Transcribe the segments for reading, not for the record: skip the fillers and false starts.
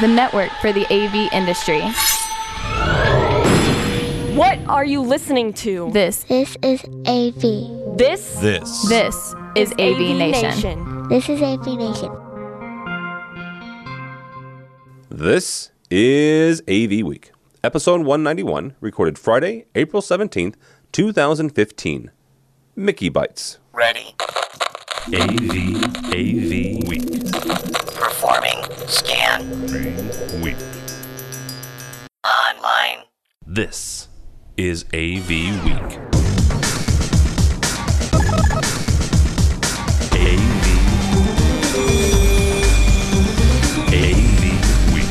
the network for the AV industry. What are you listening to? This is AV. This is AV Nation. This is AV Nation. This is AV Week, episode 191, recorded Friday, April 17th, 2015. Mickey Bites. Ready. AV Week. Performing. Scan. Week. Online. This is AV Week. AV Week.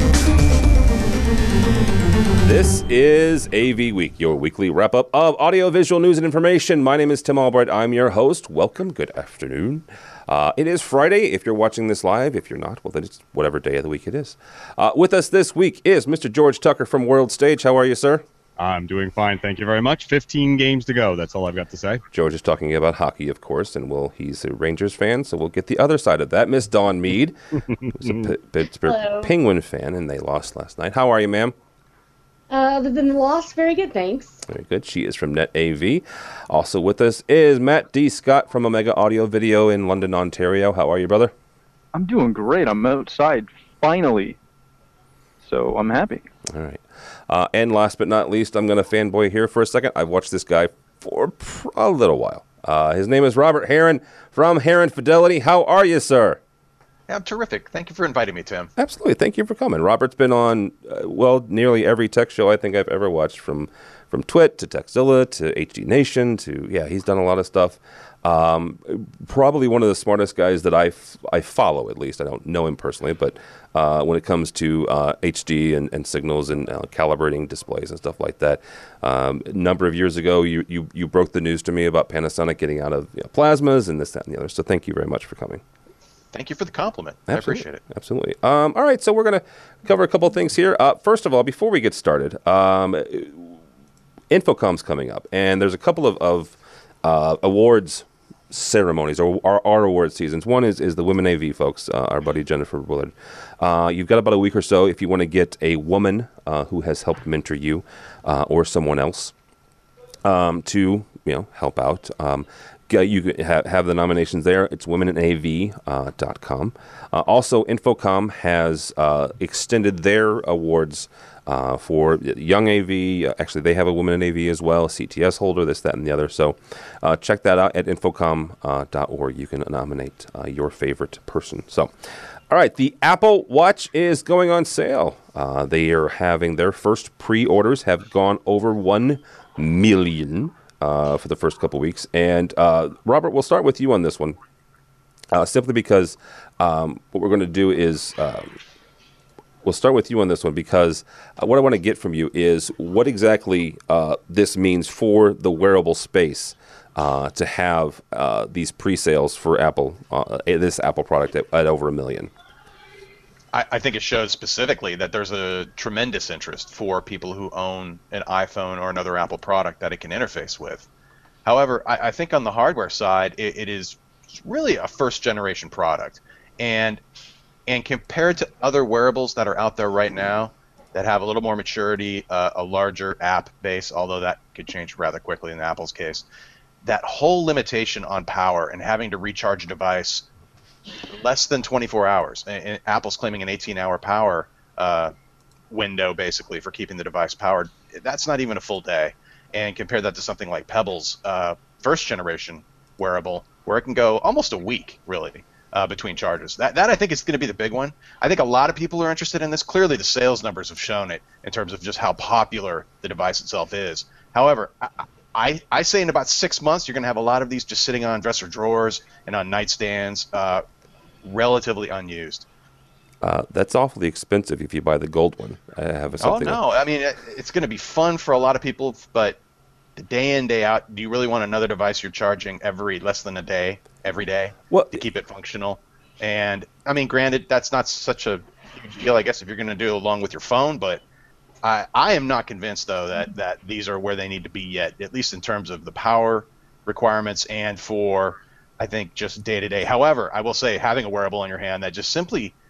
This is AV Week, your weekly wrap-up of audio-visual news and information. My name is Tim Albright. I'm your host. Welcome. Good afternoon. It is Friday. If you're watching this live, if you're not, well, then it's whatever day of the week it is. With us this week is Mr. George Tucker from World Stage. How are you, sir? I'm doing fine. Thank you very much. 15 games to go. That's all I've got to say. George is talking about hockey, of course, and he's a Rangers fan, so we'll get the other side of that. Miss Dawn Mead was a Pittsburgh Penguin fan, and they lost last night. How are you, ma'am? Other than the loss, very good, thanks. Very good. She is from Net AV. Also with us is Matt D. Scott from Omega Audio Video in London, Ontario. How are you, brother? I'm doing great. I'm outside, finally. So I'm happy. All right. And last but not least, I'm going to fanboy here for a second. I've watched this guy for a little while. His name is Robert Heron from Heron Fidelity. How are you, sir? I'm terrific. Thank you for inviting me, Tim. Absolutely. Thank you for coming. Robert's been on, nearly every tech show I think I've ever watched, from Twit to Techzilla to HD Nation to, he's done a lot of stuff. Probably one of the smartest guys that I follow, at least. I don't know him personally, but when it comes to HD and signals and calibrating displays and stuff like that. A number of years ago, you broke the news to me about Panasonic getting out of plasmas and this, that, and the other. So thank you very much for coming. Thank you for the compliment. Absolutely. I appreciate it. Absolutely. All right, so we're going to cover a couple of things here. First of all, before we get started, Infocom's coming up, and there's a couple of awards ceremonies, or our award seasons. One is the Women AV folks, our buddy Jennifer Willard. You've got about a week or so if you want to get a woman who has helped mentor you or someone else to help out. You can have the nominations there. It's womeninav.com. Also, Infocom has extended their awards for Young AV. Actually, they have a Women in AV as well, CTS holder, this, that, and the other. So check that out at infocom.org. You can nominate your favorite person. So, all right, the Apple Watch is going on sale. They are having their first pre-orders have gone over 1 million for the first couple weeks. And Robert, we'll start with you on this one, simply because what we're going to do is we'll start with you on this one because what I want to get from you is what exactly this means for the wearable space to have these pre-sales for Apple, this Apple product at over 1 million. I think it shows specifically that there's a tremendous interest for people who own an iPhone or another Apple product that it can interface with. However, I think on the hardware side, it is really a first-generation product. And compared to other wearables that are out there right now that have a little more maturity, a larger app base, although that could change rather quickly in Apple's case, that whole limitation on power and having to recharge a device less than 24 hours. And Apple's claiming an 18-hour power window, basically, for keeping the device powered. That's not even a full day. And compare that to something like Pebble's first-generation wearable, where it can go almost a week, really, between charges. That I think is going to be the big one. I think a lot of people are interested in this. Clearly, the sales numbers have shown it in terms of just how popular the device itself is. However, I say in about 6 months, you're going to have a lot of these just sitting on dresser drawers and on nightstands, relatively unused. That's awfully expensive if you buy the gold one. I have something. Oh, no. I mean, it's going to be fun for a lot of people, but the day in, day out, do you really want another device you're charging every less than a day, every day, to keep it functional? And, I mean, granted, that's not such a huge deal, I guess, if you're going to do it along with your phone, but I am not convinced, though, that these are where they need to be yet, at least in terms of the power requirements and for, I think, just day-to-day. However, I will say having a wearable in your hand that just simply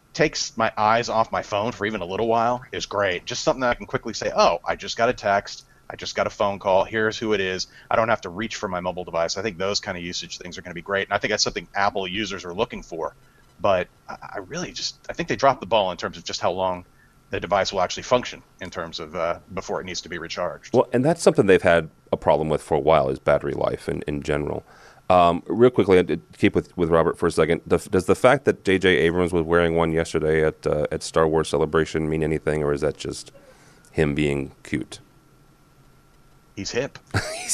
takes my eyes off my phone for even a little while is great. Just something that I can quickly say, oh, I just got a text, I just got a phone call, here's who it is. I don't have to reach for my mobile device. I think those kind of usage things are going to be great, and I think that's something Apple users are looking for. But I think they dropped the ball in terms of just how long the device will actually function in terms of before it needs to be recharged. Well, and that's something they've had a problem with for a while, is battery life in general. Real quickly, to keep with Robert for a second, does the fact that J.J. Abrams was wearing one yesterday at Star Wars Celebration mean anything, or is that just him being cute? He's hip. He's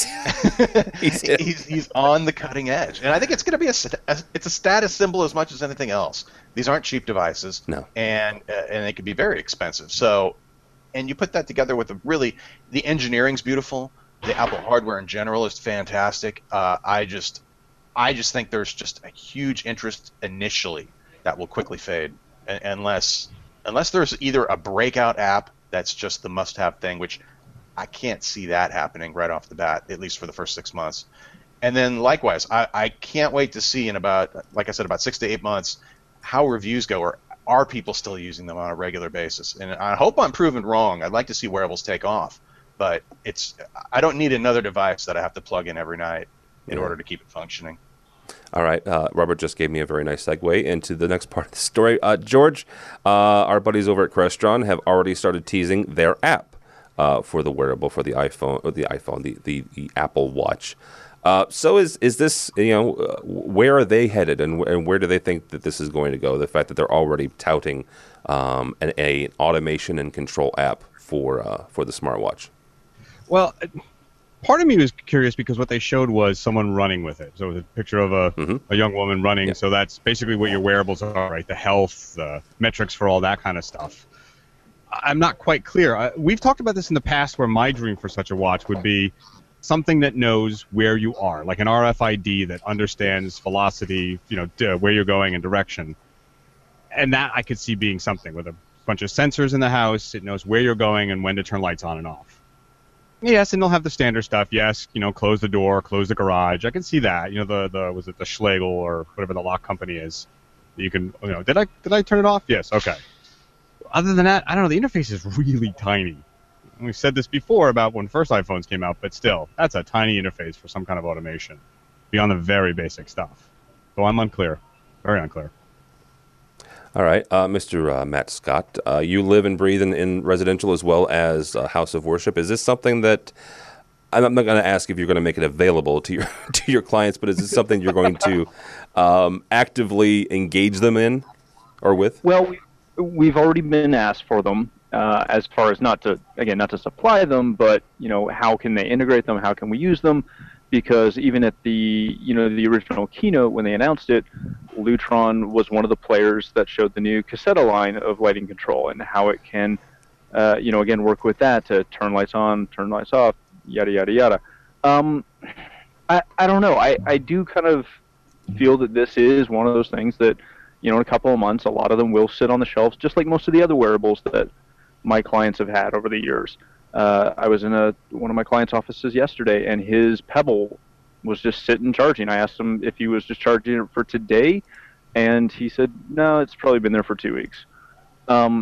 hip. He's on the cutting edge, and I think it's going to be it's a status symbol as much as anything else. These aren't cheap devices, no, and they can be very expensive. So, and you put that together with the engineering's beautiful. The Apple hardware in general is fantastic. I just think there's just a huge interest initially that will quickly fade, unless there's either a breakout app that's just the must-have thing, which I can't see that happening right off the bat, at least for the first 6 months. And then likewise, I can't wait to see in about 6 to 8 months how reviews go, or are people still using them on a regular basis? And I hope I'm proven wrong. I'd like to see wearables take off, but I don't need another device that I have to plug in every night in order to keep it functioning. All right. Robert just gave me a very nice segue into the next part of the story. George, our buddies over at Crestron have already started teasing their app for the wearable, for the iPhone, or the Apple Watch. So is this, where are they headed, and where do they think that this is going to go? The fact that they're already touting an automation and control app for the smartwatch. Well, part of me was curious because what they showed was someone running with it. So it was a picture of a young woman running. Yeah. So that's basically what your wearables are, right? The health, the metrics for all that kind of stuff. I'm not quite clear. We've talked about this in the past, where my dream for such a watch would be something that knows where you are, like an RFID that understands velocity, where you're going and direction. And that I could see being something with a bunch of sensors in the house. It knows where you're going and when to turn lights on and off. Yes, and they'll have the standard stuff. Yes, close the door, close the garage. I can see that. Was it the Schlegel or whatever the lock company is? You can, did I turn it off? Yes. Okay. Other than that, I don't know. The interface is really tiny. We've said this before about when first iPhones came out, but still, that's a tiny interface for some kind of automation, beyond the very basic stuff. So I'm unclear, very unclear. All right, Mr. Matt Scott, you live and breathe in residential as well as House of Worship. Is this something that, I'm not going to ask if you're going to make it available to your clients, but is this something you're going to actively engage them in or with? Well, we've already been asked for them, as far as not to supply them, but how can they integrate them? How can we use them? Because even at the original keynote when they announced it, Lutron was one of the players that showed the new Caseta line of lighting control and how it can, again, work with that to turn lights on, turn lights off, yada yada yada. I don't know. I do kind of feel that this is one of those things that, in a couple of months, a lot of them will sit on the shelves, just like most of the other wearables that my clients have had over the years. I was in one of my clients' offices yesterday, and his Pebble was just sitting charging. I asked him if he was just charging it for today, and he said, no, it's probably been there for 2 weeks. I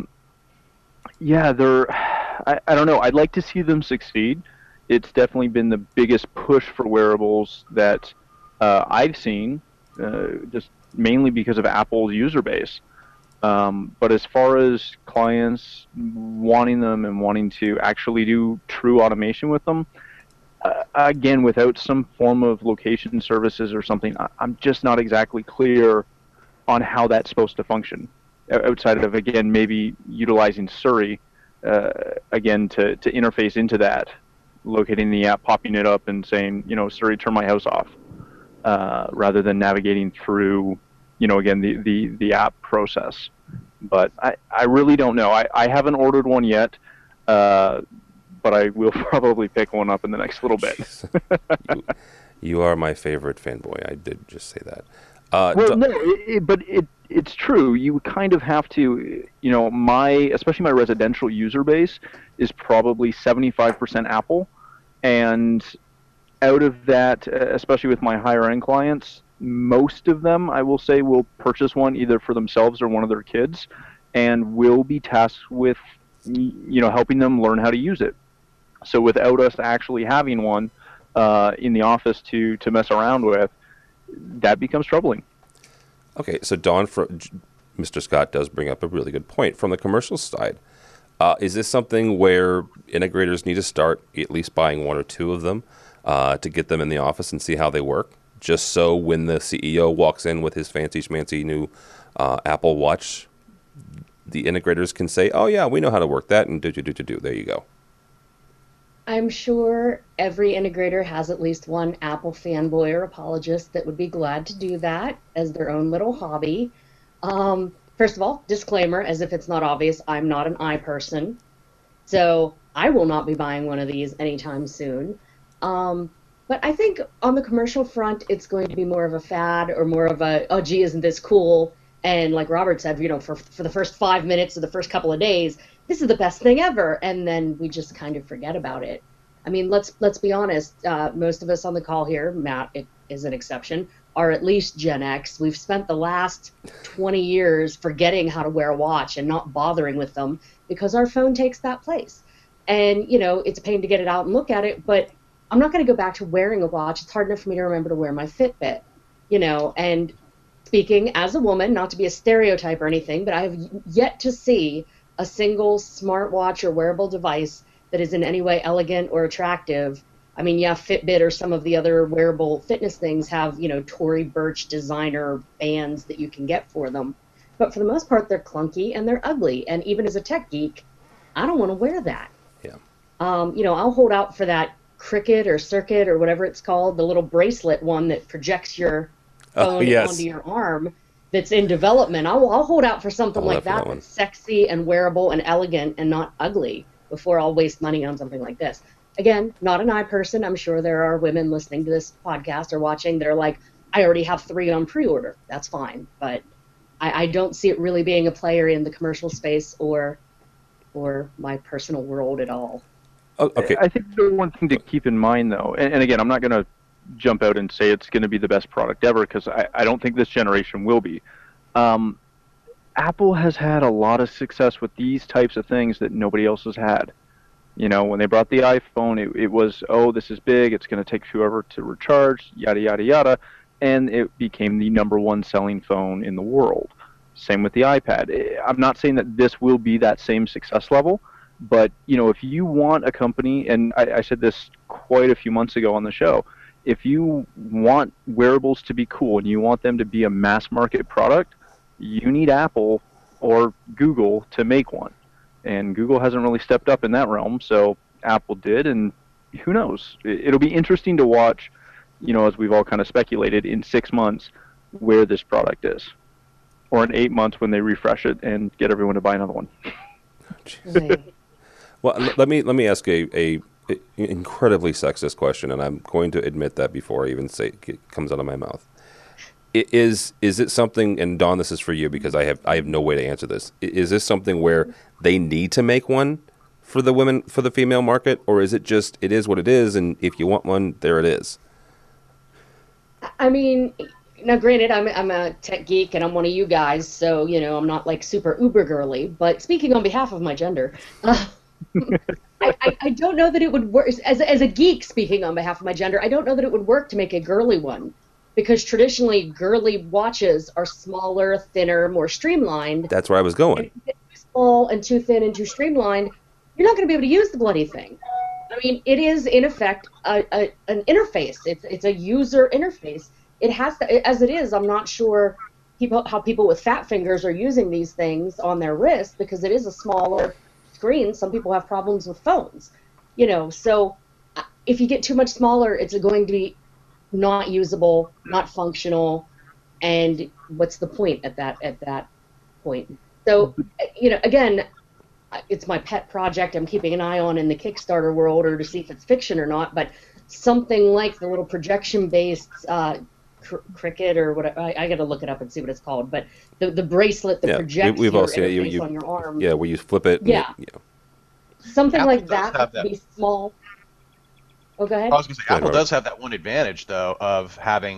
don't know. I'd like to see them succeed. It's definitely been the biggest push for wearables that I've seen, just mainly because of Apple's user base. But as far as clients wanting them and wanting to actually do true automation with them, again, without some form of location services or something, I'm just not exactly clear on how that's supposed to function. Outside of, again, maybe utilizing Siri, again, to interface into that, locating the app, popping it up and saying, Siri, turn my house off, rather than navigating through, again, the app process. But I really don't know. I haven't ordered one yet, but I will probably pick one up in the next little bit. You are my favorite fanboy. I did just say that. But it's true. You kind of have to, especially my residential user base is probably 75% Apple. And out of that, especially with my higher end clients, most of them, I will say, will purchase one either for themselves or one of their kids, and will be tasked with, helping them learn how to use it. So without us actually having one in the office to mess around with, that becomes troubling. Okay, so Don, Mr. Scott does bring up a really good point. From the commercial side, is this something where integrators need to start at least buying one or two of them to get them in the office and see how they work? Just so when the CEO walks in with his fancy schmancy new Apple Watch, the integrators can say, "Oh yeah, we know how to work that," and do. There you go. I'm sure every integrator has at least one Apple fanboy or apologist that would be glad to do that as their own little hobby. First of all, disclaimer, as if it's not obvious, I'm not an eye person, so I will not be buying one of these anytime soon. But I think on the commercial front, it's going to be more of a fad or more of a, oh, gee, isn't this cool? And like Robert said, for the first 5 minutes or the first couple of days, this is the best thing ever. And then we just kind of forget about it. I mean, let's be honest. Most of us on the call here, Matt is an exception, are at least Gen X. We've spent the last 20 years forgetting how to wear a watch and not bothering with them because our phone takes that place. And, it's a pain to get it out and look at it, but I'm not going to go back to wearing a watch. It's hard enough for me to remember to wear my Fitbit, and speaking as a woman, not to be a stereotype or anything, but I have yet to see a single smartwatch or wearable device that is in any way elegant or attractive. I mean, yeah, Fitbit or some of the other wearable fitness things have, Tory Burch designer bands that you can get for them. But for the most part, they're clunky and they're ugly. And even as a tech geek, I don't want to wear that. Yeah. I'll hold out for that Cricut or Circuit or whatever it's called, the little bracelet one that projects your phone onto your arm that's in development. I'll hold out for something like that that's sexy and wearable and elegant and not ugly before I'll waste money on something like this. Again, not an eye person. I'm sure there are women listening to this podcast or watching that are like, I already have 3 on pre-order. That's fine. But I don't see it really being a player in the commercial space or my personal world at all. Oh, okay. I think the one thing to keep in mind, though, and again, I'm not going to jump out and say it's going to be the best product ever because I don't think this generation will be. Apple has had a lot of success with these types of things that nobody else has had. When they brought the iPhone, it was, oh, this is big, it's going to take forever to recharge, yada, yada, yada, and it became the #1 selling phone in the world. Same with the iPad. I'm not saying that this will be that same success level, but, if you want a company, and I said this quite a few months ago on the show, if you want wearables to be cool and you want them to be a mass market product, you need Apple or Google to make one. And Google hasn't really stepped up in that realm, so Apple did, and who knows? It'll be interesting to watch, as we've all kind of speculated, in 6 months where this product is. Or in 8 months when they refresh it and get everyone to buy another one. Well, let me ask a incredibly sexist question, and I'm going to admit that before I even say it comes out of my mouth. Is it something? And Dawn, this is for you because I have no way to answer this. Is this something where they need to make one for the female market, or is it just it is what it is, and if you want one, there it is? I mean, now granted, I'm a tech geek and I'm one of you guys, so I'm not like super uber girly. But speaking on behalf of my gender. I don't know that it would work as a geek. Speaking on behalf of my gender, I don't know that it would work to make a girly one, because traditionally girly watches are smaller, thinner, more streamlined. That's where I was going. And if it's too small and too thin and too streamlined, you're not going to be able to use the bloody thing. I mean, it is in effect an interface. It's a user interface. It has to, as it is. I'm not sure how people with fat fingers are using these things on their wrist because it is a smaller screen. Some people have problems with phones, so if you get too much smaller, it's going to be not usable, not functional, and what's the point at that point? So, again, it's my pet project I'm keeping an eye on in the Kickstarter world, or to see if it's fiction or not, but something like the little projection-based Cricut or what, I got to look it up and see what it's called, but the bracelet that projects your interface on your arm. Yeah, where you flip it. Yeah. Something Apple like that would be small. Oh, go ahead. I was going to say, Apple does have that one advantage, though, of having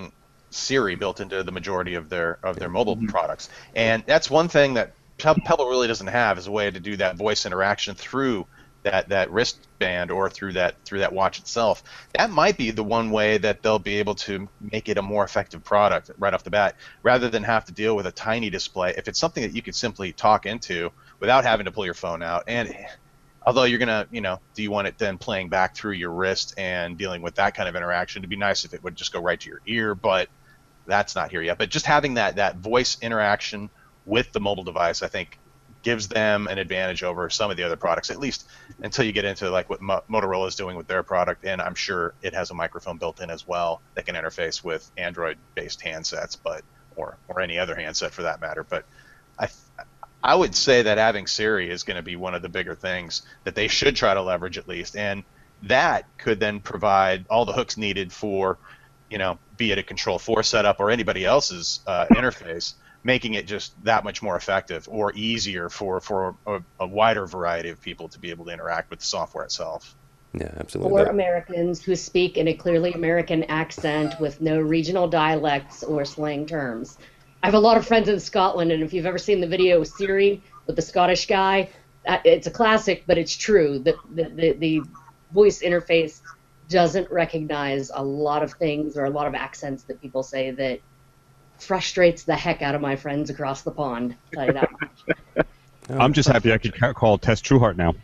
Siri built into the majority of their mobile products, and that's one thing that Pebble really doesn't have, is a way to do that voice interaction through that wristband or through that watch itself. That might be the one way that they'll be able to make it a more effective product right off the bat, rather than have to deal with a tiny display. If it's something that you could simply talk into without having to pull your phone out, and although you're gonna, do you want it then playing back through your wrist and dealing with that kind of interaction? It'd be nice if it would just go right to your ear, but that's not here yet. But just having that voice interaction with the mobile device, I think, gives them an advantage over some of the other products, at least until you get into like what Motorola is doing with their product. And I'm sure it has a microphone built in as well that can interface with Android-based handsets, or any other handset for that matter. But I would say that having Siri is going to be one of the bigger things that they should try to leverage, at least, and that could then provide all the hooks needed for, be it a Control4 setup or anybody else's interface, making it just that much more effective or easier for a wider variety of people to be able to interact with the software itself. Yeah, absolutely. For Americans who speak in a clearly American accent with no regional dialects or slang terms. I have a lot of friends in Scotland, and if you've ever seen the video of Siri with the Scottish guy, it's a classic, but it's true. The voice interface doesn't recognize a lot of things or a lot of accents that people say that frustrates the heck out of my friends across the pond. I'll tell you that much. I'm just happy I could call Tess Trueheart now.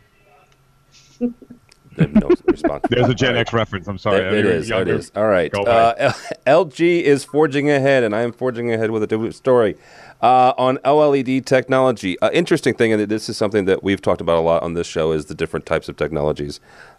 No response. There's a Gen X reference. I'm sorry. It is. All right. LG is forging ahead, and I am forging ahead with a story on OLED technology. Interesting thing, and this is something that we've talked about a lot on this show, is the different types of technologies.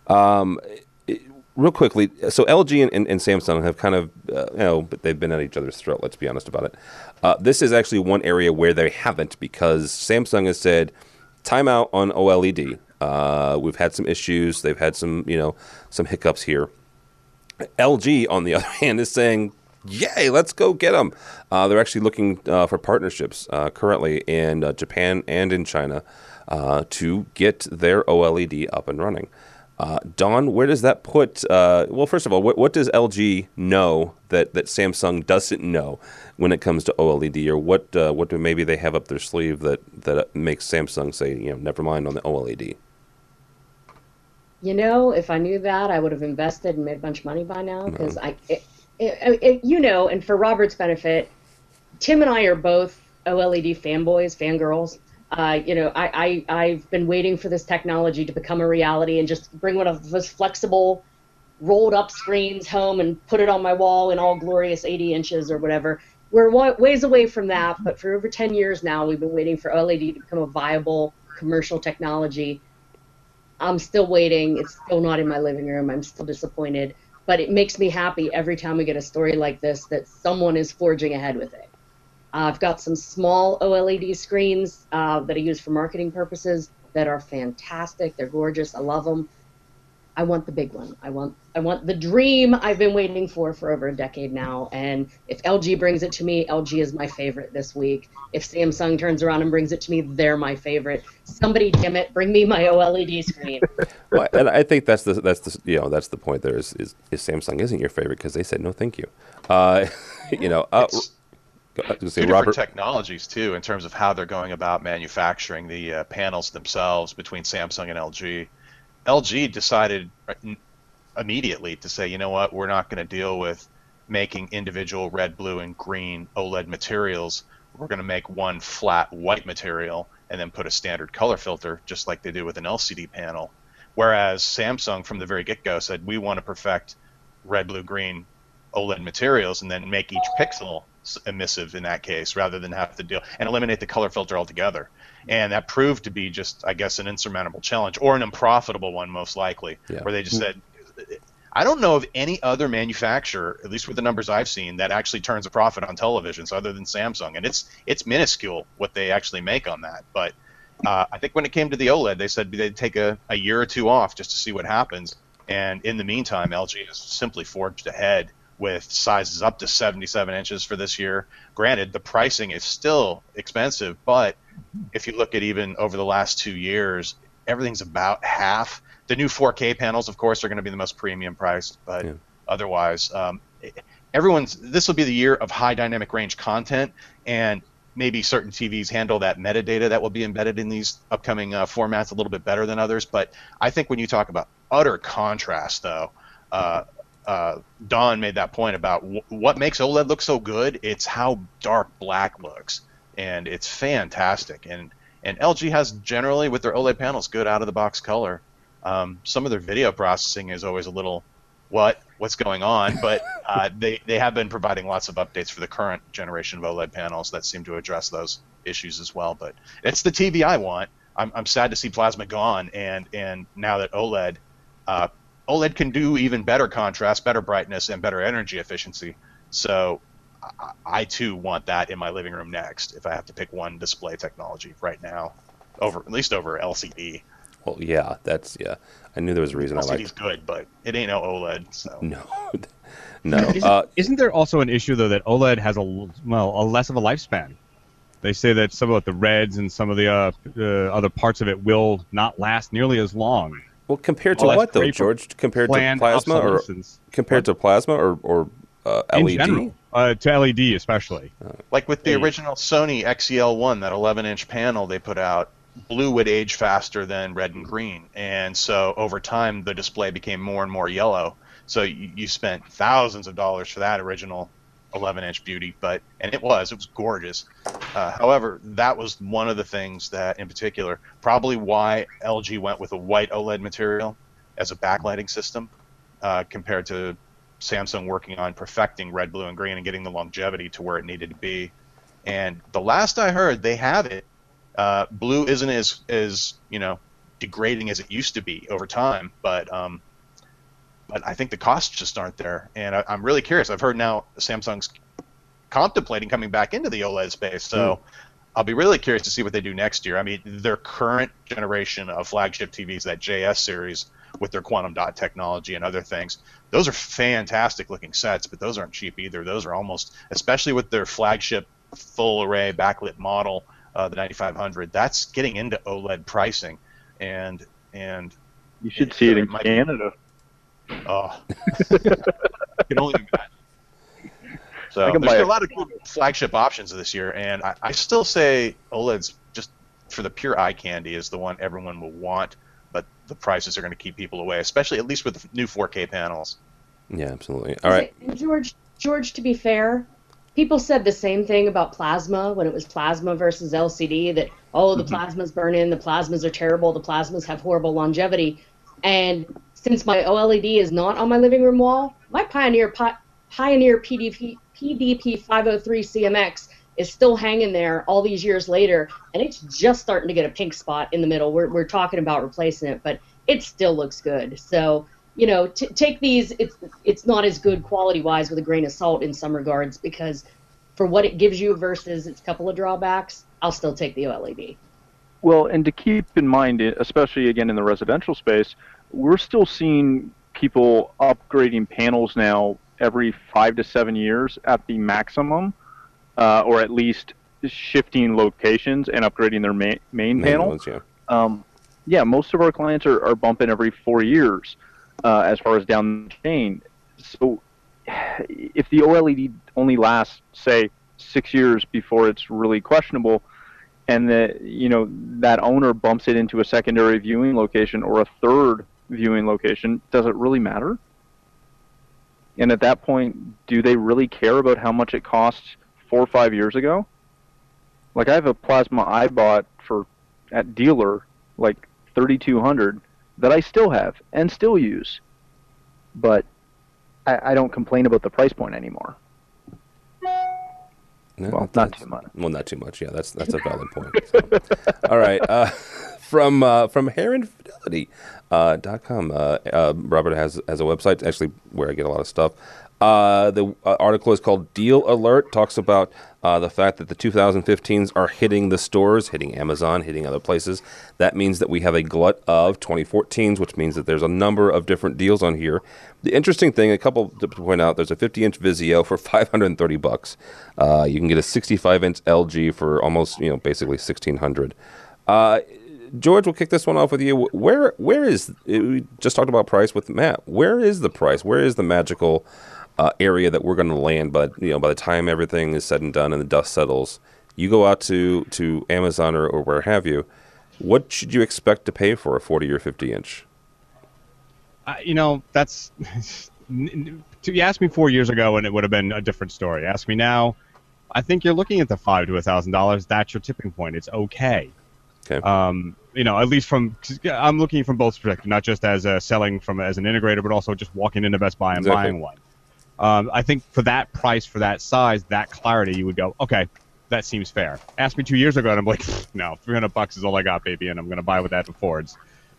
Real quickly, so LG and Samsung have kind of, but they've been at each other's throat, let's be honest about it. This is actually one area where they haven't, because Samsung has said, time out on OLED. We've had some issues. They've had some hiccups here. LG, on the other hand, is saying, yay, let's go get them. They're actually looking for partnerships currently in Japan and in China to get their OLED up and running. Don, where does that put? Well, first of all, what does LG know that Samsung doesn't know when it comes to OLED, or what do maybe they have up their sleeve that makes Samsung say, never mind on the OLED? If I knew that, I would have invested and made a bunch of money by now. Because and for Robert's benefit, Tim and I are both OLED fanboys, fangirls. I've been waiting for this technology to become a reality and just bring one of those flexible, rolled-up screens home and put it on my wall in all glorious 80 inches or whatever. We're ways away from that, but for over 10 years now, we've been waiting for OLED to become a viable commercial technology. I'm still waiting. It's still not in my living room. I'm still disappointed. But it makes me happy every time we get a story like this that someone is forging ahead with it. I've got some small OLED screens that I use for marketing purposes that are fantastic. They're gorgeous. I love them. I want the big one. I want the dream I've been waiting for over a decade now. And if LG brings it to me, LG is my favorite this week. If Samsung turns around and brings it to me, they're my favorite. Somebody, damn it, bring me my OLED screen. Well, and I think that's the point. There is Samsung isn't your favorite because they said no, thank you. Two different technologies too, in terms of how they're going about manufacturing the panels themselves between Samsung and LG. LG decided immediately to say, you know what, we're not going to deal with making individual red, blue, and green OLED materials. We're going to make one flat white material and then put a standard color filter, just like they do with an LCD panel. Whereas Samsung, from the very get-go, said we want to perfect red, blue, green OLED materials and then make each pixel emissive in that case, rather than have to deal and eliminate the color filter altogether. And that proved to be just, I guess, an insurmountable challenge, or an unprofitable one, most likely, where they just said, I don't know of any other manufacturer, at least with the numbers I've seen, that actually turns a profit on televisions other than Samsung. And it's minuscule what they actually make on that. But I think when it came to the OLED, they said they'd take a year or two off just to see what happens. And in the meantime, LG has simply forged ahead with sizes up to 77 inches for this year. Granted, the pricing is still expensive, but if you look at even over the last 2 years, everything's about half. The new 4K panels, of course, are going to be the most premium priced, but otherwise, this will be the year of high dynamic range content, and maybe certain TVs handle that metadata that will be embedded in these upcoming formats a little bit better than others. But I think when you talk about utter contrast, though, Don made that point about what makes OLED look so good. It's how dark black looks, and it's fantastic. And LG has generally, with their OLED panels, good out-of-the-box color. Some of their video processing is always a little, what's going on? But they have been providing lots of updates for the current generation of OLED panels that seem to address those issues as well. But it's the TV I want. I'm sad to see plasma gone, and now that OLED can do even better contrast, better brightness, and better energy efficiency. So I too want that in my living room next, if I have to pick one display technology right now, at least over LCD. Well, yeah, I knew there was a reason LCD's I liked. good, but it ain't no OLED. So no. Isn't there also an issue though that OLED has a less of a lifespan? They say that some of the reds and some of the other parts of it will not last nearly as long. Well, compared to what though, George? Compared to plasma, or LED? In general, to LED especially. Like with the original Sony XEL1, that 11-inch panel they put out, blue would age faster than red and green, and so over time the display became more and more yellow. So you spent thousands of dollars for that original 11-inch beauty, and it was gorgeous. However, that was one of the things that, in particular, probably why LG went with a white OLED material as a backlighting system, compared to Samsung working on perfecting red, blue, and green and getting the longevity to where it needed to be. And the last I heard, they have it. Blue isn't as degrading as it used to be over time, but I think the costs just aren't there. And I'm really curious. I've heard now Samsung's contemplating coming back into the OLED space, so I'll be really curious to see what they do next year. I mean, their current generation of flagship TVs, that JS series with their quantum dot technology and other things, those are fantastic looking sets, but those aren't cheap either. Those are almost, especially with their flagship full array backlit model, the 9500, that's getting into OLED pricing, and you should see it in Canada. Oh, I can only imagine. So there's a lot of good flagship options this year, and I still say OLED's, just for the pure eye candy, is the one everyone will want, but the prices are going to keep people away, especially at least with the new 4K panels. Yeah, absolutely. All right. And George, to be fair, people said the same thing about plasma when it was plasma versus LCD, that, the plasmas burn in, the plasmas are terrible, the plasmas have horrible longevity. And since my OLED is not on my living room wall, my Pioneer PDP 503 CMX is still hanging there all these years later, and it's just starting to get a pink spot in the middle. We're talking about replacing it, but it still looks good. So, take these, it's not as good quality-wise with a grain of salt in some regards, because for what it gives you versus its couple of drawbacks, I'll still take the OLED. Well, and to keep in mind, especially again in the residential space, we're still seeing people upgrading panels now every 5 to 7 years at the maximum, or at least shifting locations and upgrading their main panel. Ones, yeah. Most of our clients are bumping every 4 years as far as down the chain. So if the OLED only lasts, say, 6 years before it's really questionable, and that owner bumps it into a secondary viewing location or a third viewing location, does it really matter? And at that point, do they really care about how much it costs 4 or 5 years ago? Like, I have a plasma I bought at dealer, like $3,200, that I still have and still use, but I don't complain about the price point anymore. No, well, not too much. Well, not too much. Yeah, that's a valid point. So. All right. From HeronFidelity.com, Robert has a website, actually, where I get a lot of stuff. The article is called Deal Alert, talks about the fact that the 2015s are hitting the stores, hitting Amazon, hitting other places. That means that we have a glut of 2014s, which means that there's a number of different deals on here. The interesting thing, a couple to point out, there's a 50-inch Vizio for $530. You can get a 65-inch LG for almost, basically $1,600. George, we'll kick this one off with you. Where is, we just talked about price with Matt. Where is the price? Where is the magical area that we're going to land, but by the time everything is said and done and the dust settles, you go out to Amazon or where have you, what should you expect to pay for a 40 or 50 inch? That's you asked me 4 years ago and it would have been a different story. Ask me now, I think you're looking at the $500 to $1,000. That's your tipping point. It's okay. Okay. At least I'm looking from both perspectives, not just as selling as an integrator, but also just walking into Best Buy and buying one. I think for that price, for that size, that clarity, you would go, okay, that seems fair. Ask me 2 years ago, and I'm like, no, $300 is all I got, baby, and I'm going to buy what that affords.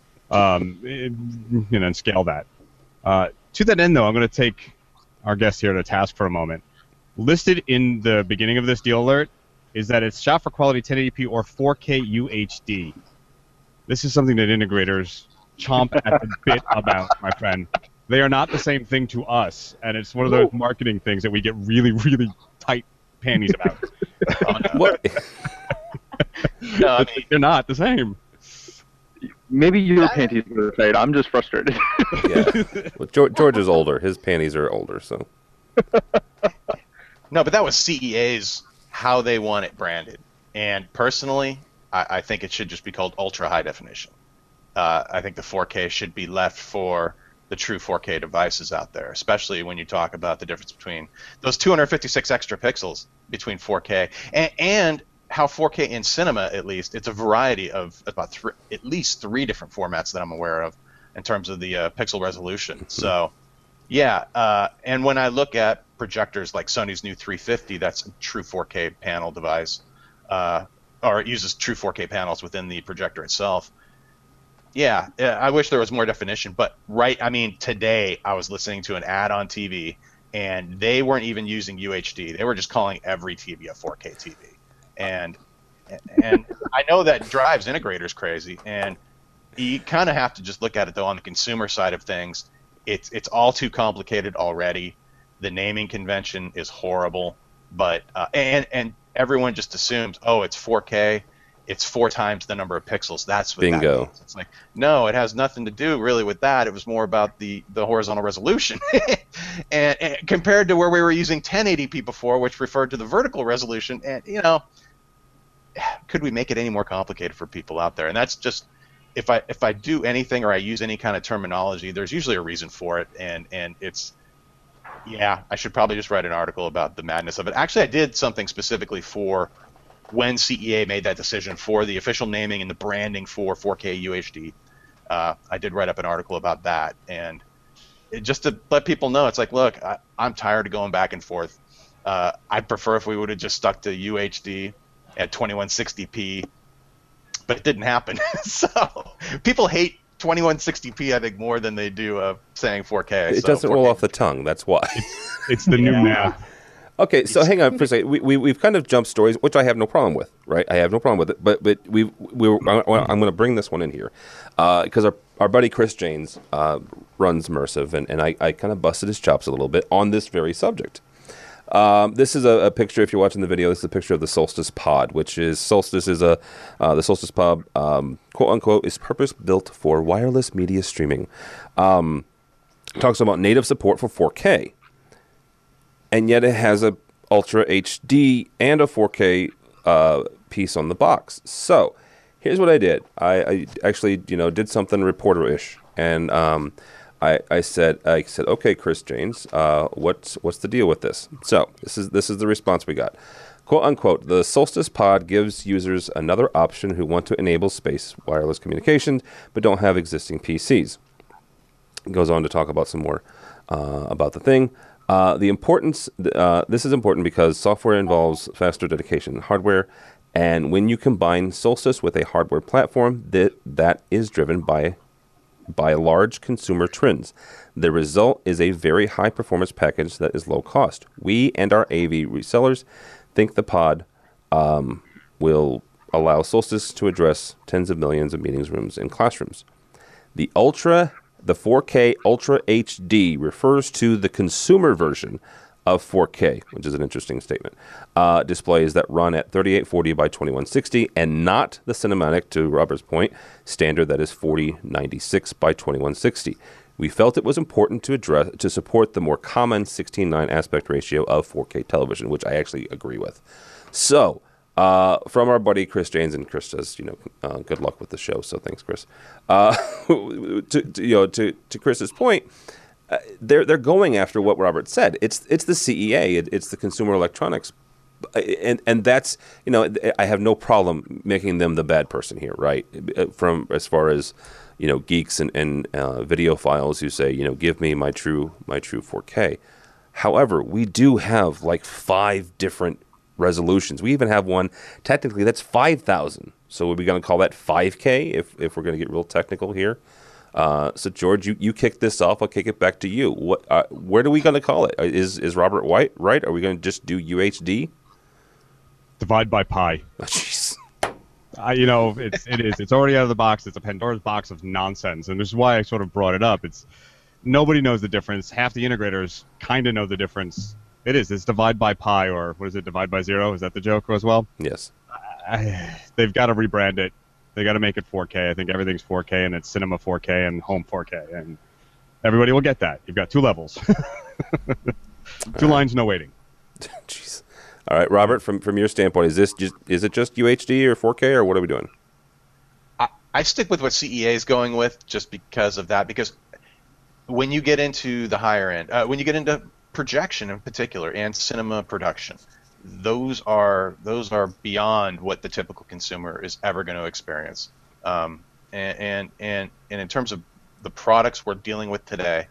And scale that. To that end, though, I'm going to take our guest here to task for a moment. Listed in the beginning of this deal alert is that it's shot for quality 1080p or 4K UHD. This is something that integrators chomp at the bit about, my friend. They are not the same thing to us, and it's one of those marketing things that we get really, really tight panties about. What? No, I mean, they're not the same. Maybe your panties are tight. I'm just frustrated. Yeah. Well, George is older. His panties are older, so. No, but that was CEA's how they want it branded. And personally, I think it should just be called ultra high definition. I think the 4K should be left for the true 4K devices out there, especially when you talk about the difference between those 256 extra pixels between 4K and how 4K in cinema, at least, it's a variety of about at least three different formats that I'm aware of in terms of the pixel resolution. So, yeah, and when I look at projectors like Sony's new 350, that's a true 4K panel device, or it uses true 4K panels within the projector itself. Yeah, I wish there was more definition, but today I was listening to an ad on TV, and they weren't even using UHD. They were just calling every TV a 4K TV. And I know that drives integrators crazy, and you kind of have to just look at it, though, on the consumer side of things. It's all too complicated already. The naming convention is horrible, but and everyone just assumes, oh, it's 4K. It's 4 times the number of pixels. That's what Bingo. That means. It's like, no, it has nothing to do really with that. It was more about the horizontal resolution. and compared to where we were using 1080p before, which referred to the vertical resolution. And, could we make it any more complicated for people out there? And that's just, if I do anything or I use any kind of terminology, there's usually a reason for it. And it's, yeah, I should probably just write an article about the madness of it. Actually, I did something specifically for when CEA made that decision for the official naming and the branding for 4K UHD. I did write up an article about that, and just to let people know, it's like, look, I'm tired of going back and forth. I'd prefer if we would have just stuck to UHD at 2160p, but it didn't happen. So people hate 2160p, I think, more than they do saying 4K. It doesn't 4K. roll off the tongue. That's why. It's the new math. Okay, so hang on for a second. We've kind of jumped stories, which I have no problem with, right? I have no problem with it. But I'm going to bring this one in here because our buddy Chris Janes runs Mersive, and I kind of busted his chops a little bit on this very subject. This is a picture. If you're watching the video, this is a picture of the Solstice Pod, which is the Solstice Pod, quote unquote, is purpose built for wireless media streaming. Talks about native support for 4K. And yet it has a Ultra HD and a 4K piece on the box. So here's what I did. I actually, did something reporter-ish, and I said, okay, Chris Janes, what's the deal with this? So this is the response we got. Quote unquote, the Solstice Pod gives users another option who want to enable space wireless communication but don't have existing PCs. It goes on to talk about some more about the thing. The importance. This is important because software involves faster dedication than hardware, and when you combine Solstice with a hardware platform, that is driven by large consumer trends. The result is a very high performance package that is low cost. We and our AV resellers think the pod will allow Solstice to address tens of millions of meetings rooms and classrooms. The 4K Ultra HD refers to the consumer version of 4K, which is an interesting statement. Displays that run at 3840 by 2160 and not the cinematic, to Robert's point, standard that is 4096 by 2160. We felt it was important to support the more common 16:9 aspect ratio of 4K television, which I actually agree with. So, from our buddy Chris Janes, and Chris says, good luck with the show. So thanks, Chris. To Chris's point, they're going after what Robert said. It's the CEA. It's the Consumer Electronics. And that's, I have no problem making them the bad person here, right? From as far as, geeks and videophiles who say, give me my true 4K. However, we do have like 5 different resolutions. We even have one technically that's 5,000. So are we going to call that 5K if we're going to get real technical here? So George, you kick this off. I'll kick it back to you. Where are we going to call it? Is Robert White right? Are we going to just do UHD? Divide by pi. Oh, jeez. It's already out of the box. It's a Pandora's box of nonsense, and this is why I sort of brought it up. Nobody knows the difference. Half the integrators kind of know the difference. It's divide by pi, or what is it? Divide by 0. Is that the joke as well? Yes. They've got to rebrand it. They got to make it 4K. I think everything's 4K, and it's Cinema 4K and Home 4K, and everybody will get that. You've got 2 levels, 2 lines, no waiting. Jeez. All right, Robert. From your standpoint, is it just UHD or 4K, or what are we doing? I stick with what CEA is going with, just because of that. Because when you get into the higher end, when you get into projection in particular and cinema production, those are beyond what the typical consumer is ever going to experience. And in terms of the products we're dealing with today,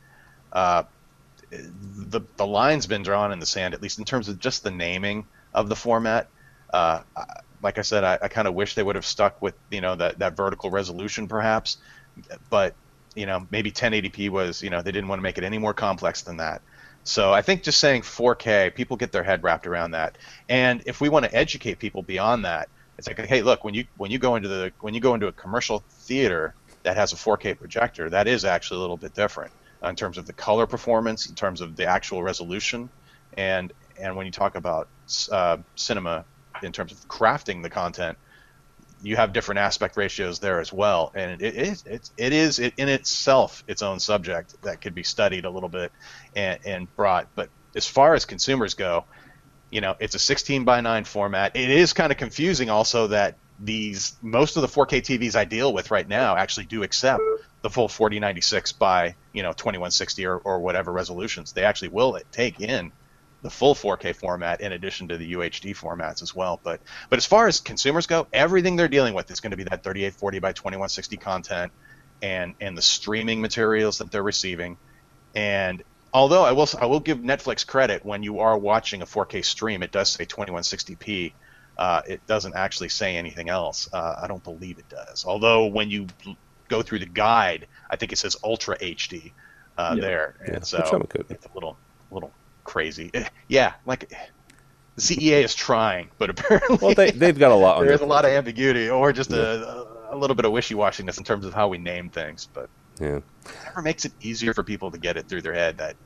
the line's been drawn in the sand, at least in terms of just the naming of the format. Like I said, I kind of wish they would have stuck with that vertical resolution perhaps, but maybe 1080p was they didn't want to make it any more complex than that. So I think just saying 4K, people get their head wrapped around that. And if we want to educate people beyond that, it's like, hey, look, when you go into a commercial theater that has a 4K projector, that is actually a little bit different in terms of the color performance, in terms of the actual resolution, and when you talk about cinema in terms of crafting the content, you have different aspect ratios there as well, and it is in itself its own subject that could be studied a little bit and brought. But as far as consumers go, it's a 16:9 format. It is kind of confusing also that most of the 4K TVs I deal with right now actually do accept the full 4096 by 2160 or whatever resolutions. They actually will take in the full 4K format in addition to the UHD formats as well. But as far as consumers go, everything they're dealing with is going to be that 3840 by 2160 content and the streaming materials that they're receiving. And although I will give Netflix credit, when you are watching a 4K stream, it does say 2160p. It doesn't actually say anything else. I don't believe it does. Although when you go through the guide, I think it says Ultra HD there. And so it's a little crazy. Yeah, like the CEA is trying, but apparently they've got a lot on there's a lot of ambiguity or just a little bit of wishy-washiness in terms of how we name things. But it never makes it easier for people to get it through their head that,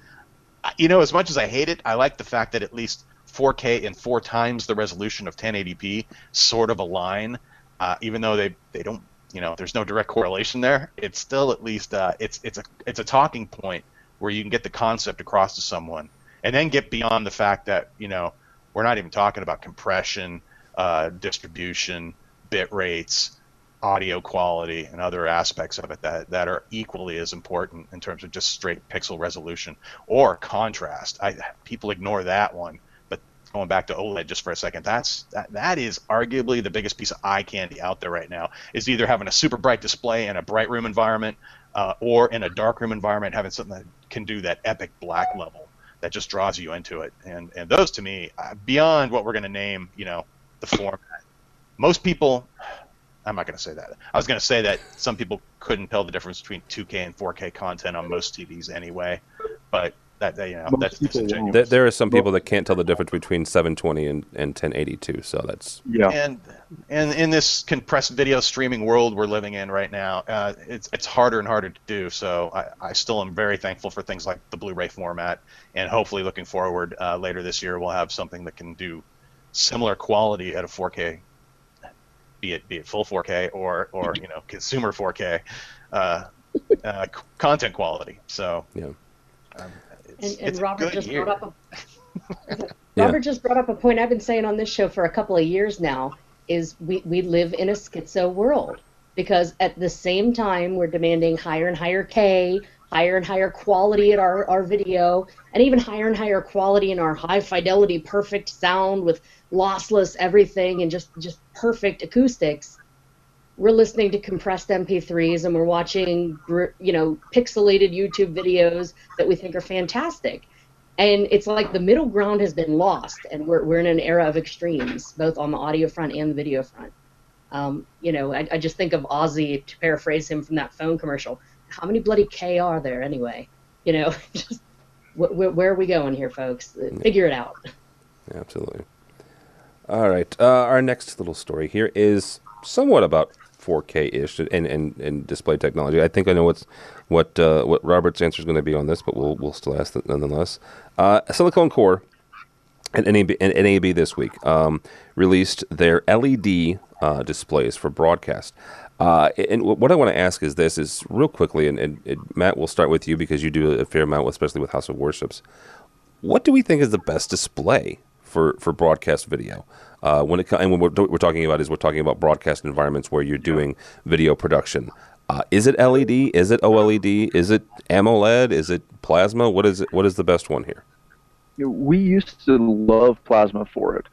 as much as I hate it, I like the fact that at least 4K and 4 times the resolution of 1080p sort of align, even though they don't, there's no direct correlation there. It's still at least it's a talking point where you can get the concept across to someone, and then get beyond the fact that we're not even talking about compression, distribution, bit rates, audio quality, and other aspects of it that are equally as important in terms of just straight pixel resolution or contrast. People ignore that one. Going back to OLED just for a second, that is arguably the biggest piece of eye candy out there right now, is either having a super bright display in a bright room environment or in a dark room environment, having something that can do that epic black level that just draws you into it. And those, to me, beyond what we're going to name, the format, most people, I'm not going to say that. I was going to say that some people couldn't tell the difference between 2K and 4K content on most TVs anyway, but that's disingenuous. There are some people that can't tell the difference between 720 and 1082, so that's And in this compressed video streaming world we're living in right now, it's harder and harder to do. So I still am very thankful for things like the Blu-ray format, and hopefully looking forward later this year we'll have something that can do similar quality at a be it full 4K or consumer 4K. content quality. So yeah. And Robert just year. brought up Robert just brought up a point I've been saying on this show for a couple of years now, is we live in a schizo world, because at the same time we're demanding higher and higher higher and higher quality at our video, and even higher and higher quality in our high fidelity, perfect sound with lossless everything and just perfect acoustics. We're listening to compressed MP3s and we're watching, pixelated YouTube videos that we think are fantastic. And it's like the middle ground has been lost, and we're in an era of extremes, both on the audio front and the video front. I just think of Ozzy, to paraphrase him from that phone commercial. How many bloody K are there anyway? Just where are we going here, folks? Figure it out. Absolutely. All right. Our next little story here is somewhat about 4K-ish and display technology. I think I know what Robert's answer is going to be on this, but we'll still ask that nonetheless. Silicon Core and NAB this week released their LED displays for broadcast. And what I want to ask is this, is real quickly, and Matt, we'll start with you because you do a fair amount, especially with House of Worships. What do we think is the best display for broadcast video? And what we're talking about broadcast environments where you're doing video production. Is it LED? Is it OLED? Is it AMOLED? Is it plasma? What is it? What is the best one here? We used to love plasma for it,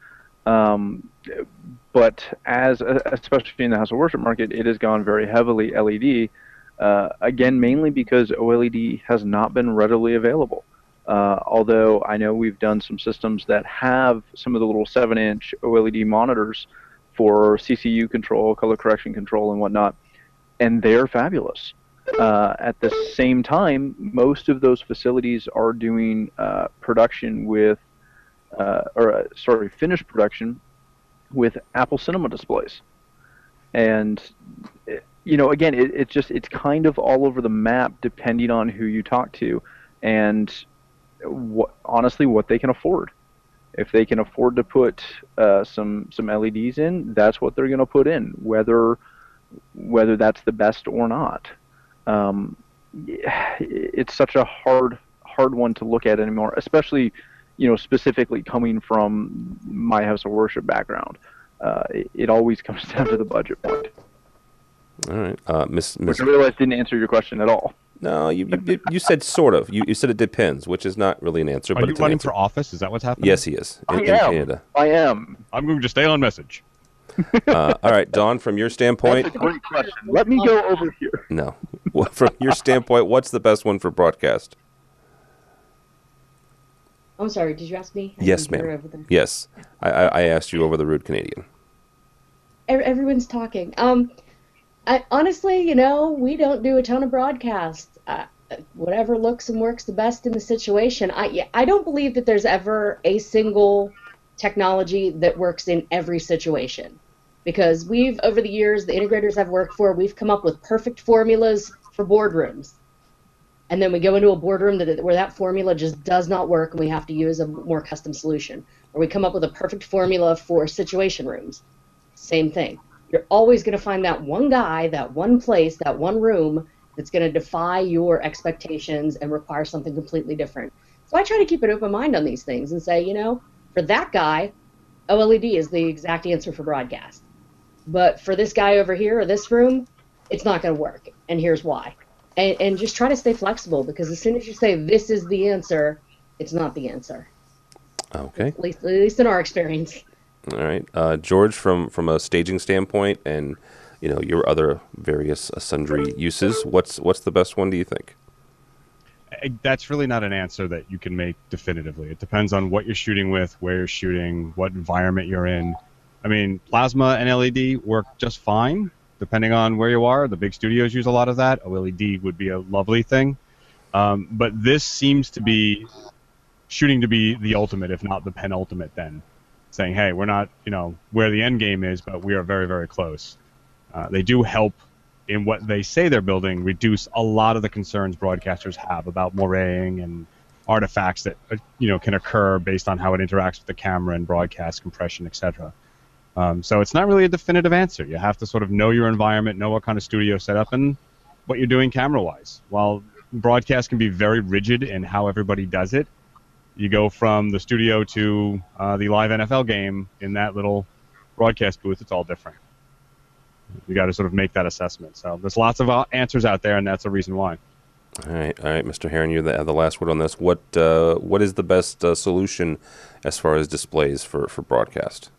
but especially in the House of Worship market, it has gone very heavily LED. Again, mainly because OLED has not been readily available. Although I know we've done some systems that have some of the little 7-inch OLED monitors for CCU control, color correction control, and whatnot, and they're fabulous. At the same time, most of those facilities are doing production with, finished production with Apple Cinema displays. And, again, it's kind of all over the map depending on who you talk to and honestly what they can afford. If they can afford to put some LEDs in, that's what they're going to put in, whether that's the best or not. It's such a hard one to look at anymore, especially specifically coming from my House of Worship background. It always comes down to the budget point. All right, Miss. Which I realize didn't answer your question at all. No, you said sort of. You said it depends, which is not really an answer. Are but you it's running an answer. for office? Is that what's happening? Yes, he is. In Canada. I am. I'm going to stay on message. All right, Dawn, from your standpoint. That's a great question. Let me go over here. No. From your standpoint, what's the best one for broadcast? I'm sorry, did you ask me? Yes, ma'am. Yes. I asked you over the rude Canadian. Everyone's talking. Honestly, we don't do a ton of broadcasts. Whatever looks and works the best in the situation. I don't believe that there's ever a single technology that works in every situation. Because over the years, the integrators I've worked for, we've come up with perfect formulas for boardrooms. And then we go into a boardroom where that formula just does not work and we have to use a more custom solution. Or we come up with a perfect formula for situation rooms. Same thing. You're always going to find that one guy, that one place, that one room that's going to defy your expectations and require something completely different. So I try to keep an open mind on these things and say, for that guy, OLED is the exact answer for broadcast. But for this guy over here or this room, it's not going to work. And here's why. And just try to stay flexible, because as soon as you say this is the answer, it's not the answer. Okay. At least in our experience. All right, George, from a staging standpoint, and your other various sundry uses, what's the best one, do you think? That's really not an answer that you can make definitively. It depends on what you're shooting with, where you're shooting, what environment you're in. I mean, plasma and LED work just fine, depending on where you are. The big studios use a lot of that. OLED would be a lovely thing. But this seems to be shooting to be the ultimate, if not the penultimate then. Saying, hey, we're not, where the end game is, but we are very, very close. They do help in what they say they're building, reduce a lot of the concerns broadcasters have about moiraying and artifacts that, can occur based on how it interacts with the camera and broadcast compression, etc. So it's not really a definitive answer. You have to sort of know your environment, know what kind of studio setup, and what you're doing camera-wise. While broadcast can be very rigid in how everybody does it, you go from the studio to the live NFL game in that little broadcast booth, it's all different. You got to sort of make that assessment. So there's lots of answers out there, and that's the reason why. All right, Mr. Heron, you have the last word on this. What is the best solution as far as displays for broadcast?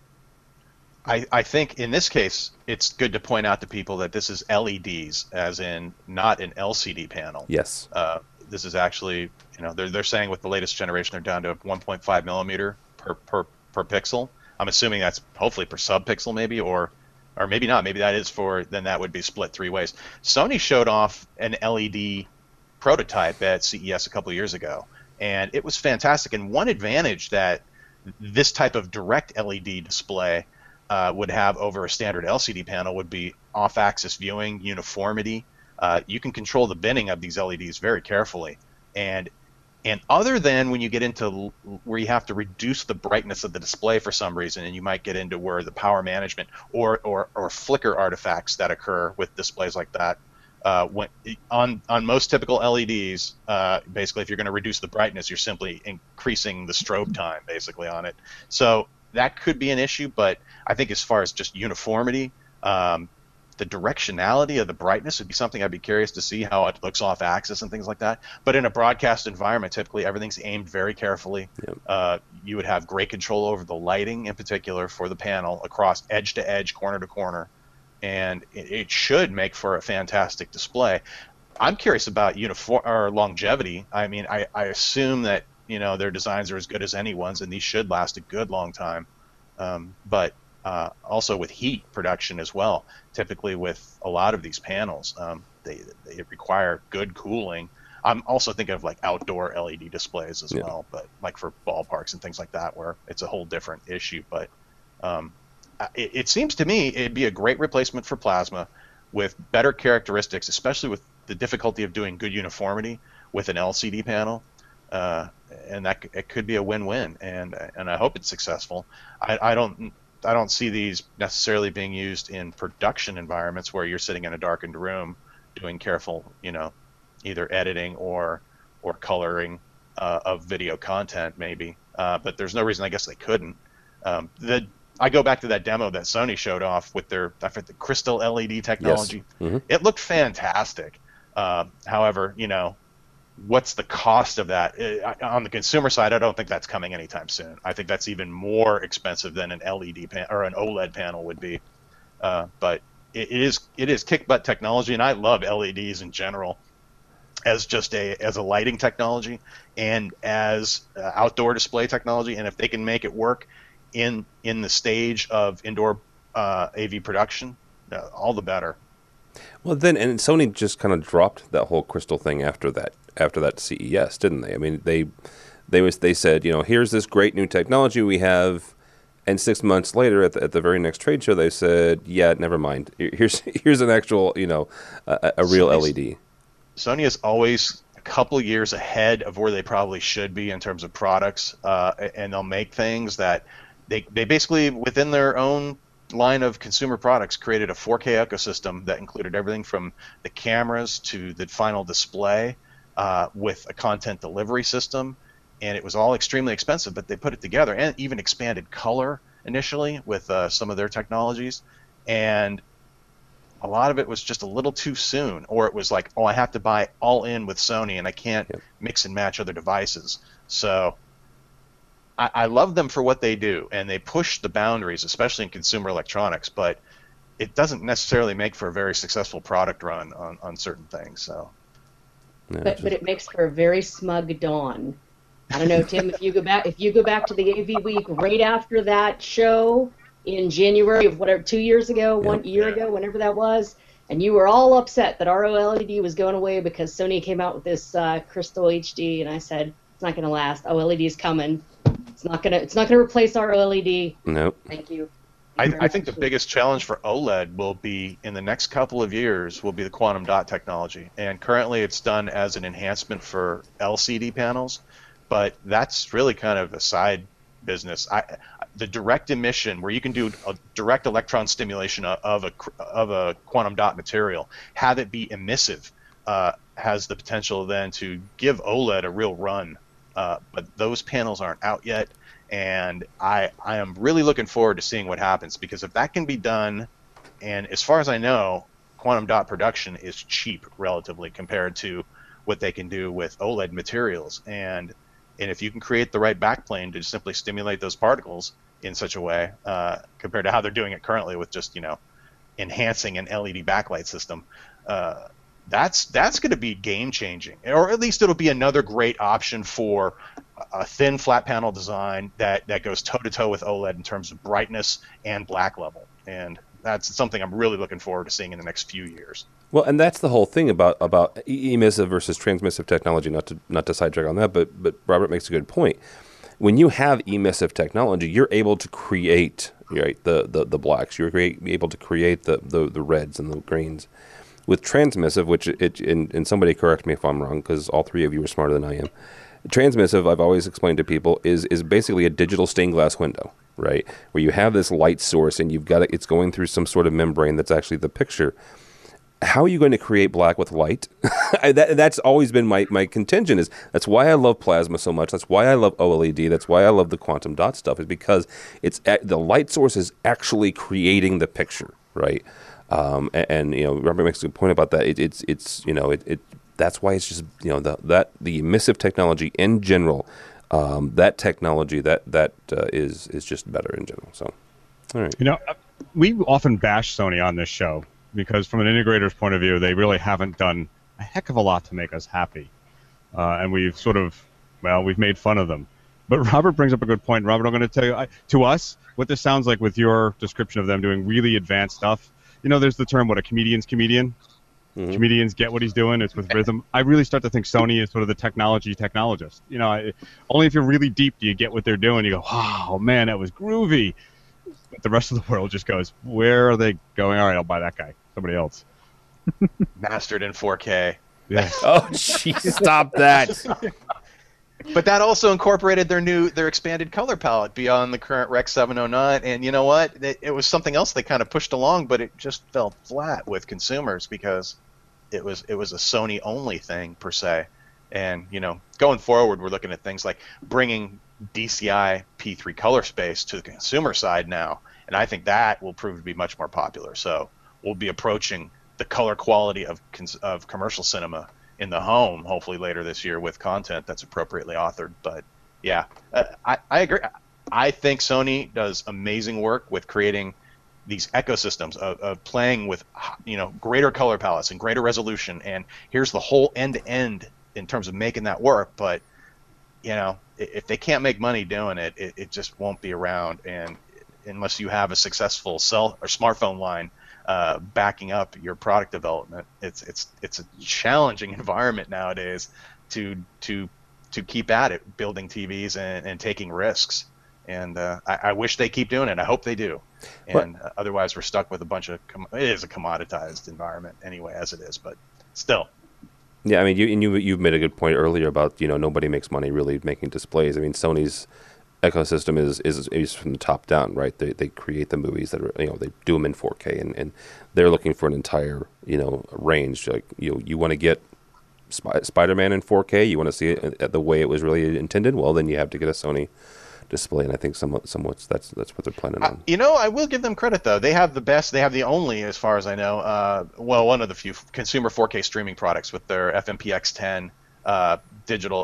I think in this case, it's good to point out to people that this is LEDs, as in not an LCD panel. Yes. This is actually, they're saying with the latest generation, they're down to 1.5 millimeter per pixel. I'm assuming that's hopefully per sub-pixel maybe, or maybe not. Maybe that is then that would be split 3 ways. Sony showed off an LED prototype at CES a couple of years ago, and it was fantastic. And one advantage that this type of direct LED display would have over a standard LCD panel would be off-axis viewing, uniformity. You can control the binning of these LEDs very carefully, and other than when you get into where you have to reduce the brightness of the display for some reason, and you might get into where the power management or flicker artifacts that occur with displays like that. When on most typical LEDs, basically, if you're going to reduce the brightness, you're simply increasing the strobe time, basically, on it. So that could be an issue, but I think as far as just uniformity, the directionality of the brightness would be something I'd be curious to see how it looks off axis and things like that. But in a broadcast environment, typically everything's aimed very carefully. Yep. You would have great control over the lighting in particular for the panel across edge to edge, corner to corner. And it should make for a fantastic display. I'm curious about longevity. I mean, I assume that their designs are as good as anyone's, and these should last a good long time. But also with heat production as well. Typically with a lot of these panels, they require good cooling. I'm also thinking of like outdoor LED displays as well, but like for ballparks and things like that, where it's a whole different issue. But it seems to me it'd be a great replacement for plasma with better characteristics, especially with the difficulty of doing good uniformity with an LCD panel. And it could be a win-win, and I hope it's successful. I don't see these necessarily being used in production environments where you're sitting in a darkened room doing careful, either editing or coloring of video content maybe. But there's no reason I guess they couldn't. I go back to that demo that Sony showed off with the crystal LED technology. Yes. Mm-hmm. It looked fantastic. However, what's the cost of that? On the consumer side, I don't think that's coming anytime soon. I think that's even more expensive than an LED or an OLED panel would be. But it is kick butt technology, and I love LEDs in general as a lighting technology and as outdoor display technology. And if they can make it work in the stage of indoor AV production, all the better. Well, then, and Sony just kind of dropped that whole crystal thing after that CES, didn't they? I mean, they said, here's this great new technology we have, and 6 months later, at the very next trade show, they said, yeah, never mind. Here's an actual, a real LED. Sony is always a couple years ahead of where they probably should be in terms of products, and they'll make things that they basically, within their own line of consumer products, created a 4K ecosystem that included everything from the cameras to the final display with a content delivery system, and it was all extremely expensive, but they put it together and even expanded color initially with some of their technologies, and a lot of it was just a little too soon, or it was like, I have to buy all in with Sony and I can't mix and match other devices. So I love them for what they do, and they push the boundaries, especially in consumer electronics, but it doesn't necessarily make for a very successful product run on certain things. So, but it makes for a very smug dawn. I don't know, Tim, if you go back to the AV Week right after that show in January of 2 years ago, 1 year ago, whenever that was, and you were all upset that ROLED was going away because Sony came out with this Crystal HD, and I said, it's not going to last. OLED is coming. It's not gonna replace our OLED. Nope. Thank you. I think the biggest challenge for OLED will be in the next couple of years will be the quantum dot technology, and currently it's done as an enhancement for LCD panels, but that's really kind of a side business. The direct emission, where you can do a direct electron stimulation of a quantum dot material, have it be emissive, has the potential then to give OLED a real run. But those panels aren't out yet, and I am really looking forward to seeing what happens, because if that can be done, and as far as I know, quantum dot production is cheap relatively compared to what they can do with OLED materials, and if you can create the right backplane to simply stimulate those particles in such a way, compared to how they're doing it currently with just, you know, enhancing an LED backlight system, that's going to be game changing, or at least it'll be another great option for a thin flat panel design that goes toe to toe with OLED in terms of brightness and black level, and that's something I'm really looking forward to seeing in the next few years. Well, and that's the whole thing about emissive versus transmissive technology. Not to sidetrack on that, but Robert makes a good point. When you have emissive technology, you're able to create, right, the blacks. You're able to create the reds and the greens. With transmissive, which and somebody correct me if I'm wrong, because all three of you are smarter than I am. Transmissive, I've always explained to people, is basically a digital stained glass window, right? Where you have this light source and it's going through some sort of membrane that's actually the picture. How are you going to create black with light? That's always been my contention. That's why I love plasma so much. That's why I love OLED. That's why I love the quantum dot stuff, is because the light source is actually creating the picture, right? And you know, Robert makes a good point about that. It's you know, that's why it's just, you know, the emissive technology in general, that technology that is just better in general. So, all right. You know, we often bash Sony on this show because from an integrator's point of view, they really haven't done a heck of a lot to make us happy, and we've we've made fun of them. But Robert brings up a good point. Robert, I'm going to tell you, to us, what this sounds like with your description of them doing really advanced stuff. You know, there's the term, what, a comedian's comedian? Mm-hmm. Comedians get what he's doing. It's with rhythm. I really start to think Sony is sort of the technology technologist. You know, only if you're really deep do you get what they're doing. You go, wow, man, that was groovy. But the rest of the world just goes, where are they going? All right, I'll buy that guy. Somebody else. Mastered in 4K. Yes. Oh, jeez, stop that. But that also incorporated their expanded color palette beyond the current Rec 709, and you know what? It was something else they kind of pushed along, but it just fell flat with consumers because it was a Sony only thing per se. And you know, going forward, we're looking at things like bringing DCI P3 color space to the consumer side now, and I think that will prove to be much more popular. So we'll be approaching the color quality of commercial cinema in the home, hopefully later this year, with content that's appropriately authored. But yeah, I agree. I think Sony does amazing work with creating these ecosystems of playing with, you know, greater color palettes and greater resolution. And here's the whole end to end in terms of making that work. But you know, if they can't make money doing it, it just won't be around. And unless you have a successful cell or smartphone line backing up your product development, it's a challenging environment nowadays to keep at it, building TVs and taking risks. And I wish they keep doing it. I hope they do. And otherwise, we're stuck with a bunch of it is a commoditized environment anyway, as it is. But still. Yeah, I mean, you've made a good point earlier about, you know, nobody makes money really making displays. I mean, Sony's ecosystem is from the top down, right? They create the movies that are, you know, they do them in 4K, and they're looking for an entire, you know, range. Like, you want to get Spider-Man in 4K, you want to see it the way it was really intended. Well, then you have to get a Sony display, and I think somewhat that's what they're planning on. You know, I will give them credit though. They have the best. They have the only, as far as I know, one of the few consumer 4K streaming products with their FMPX10 digital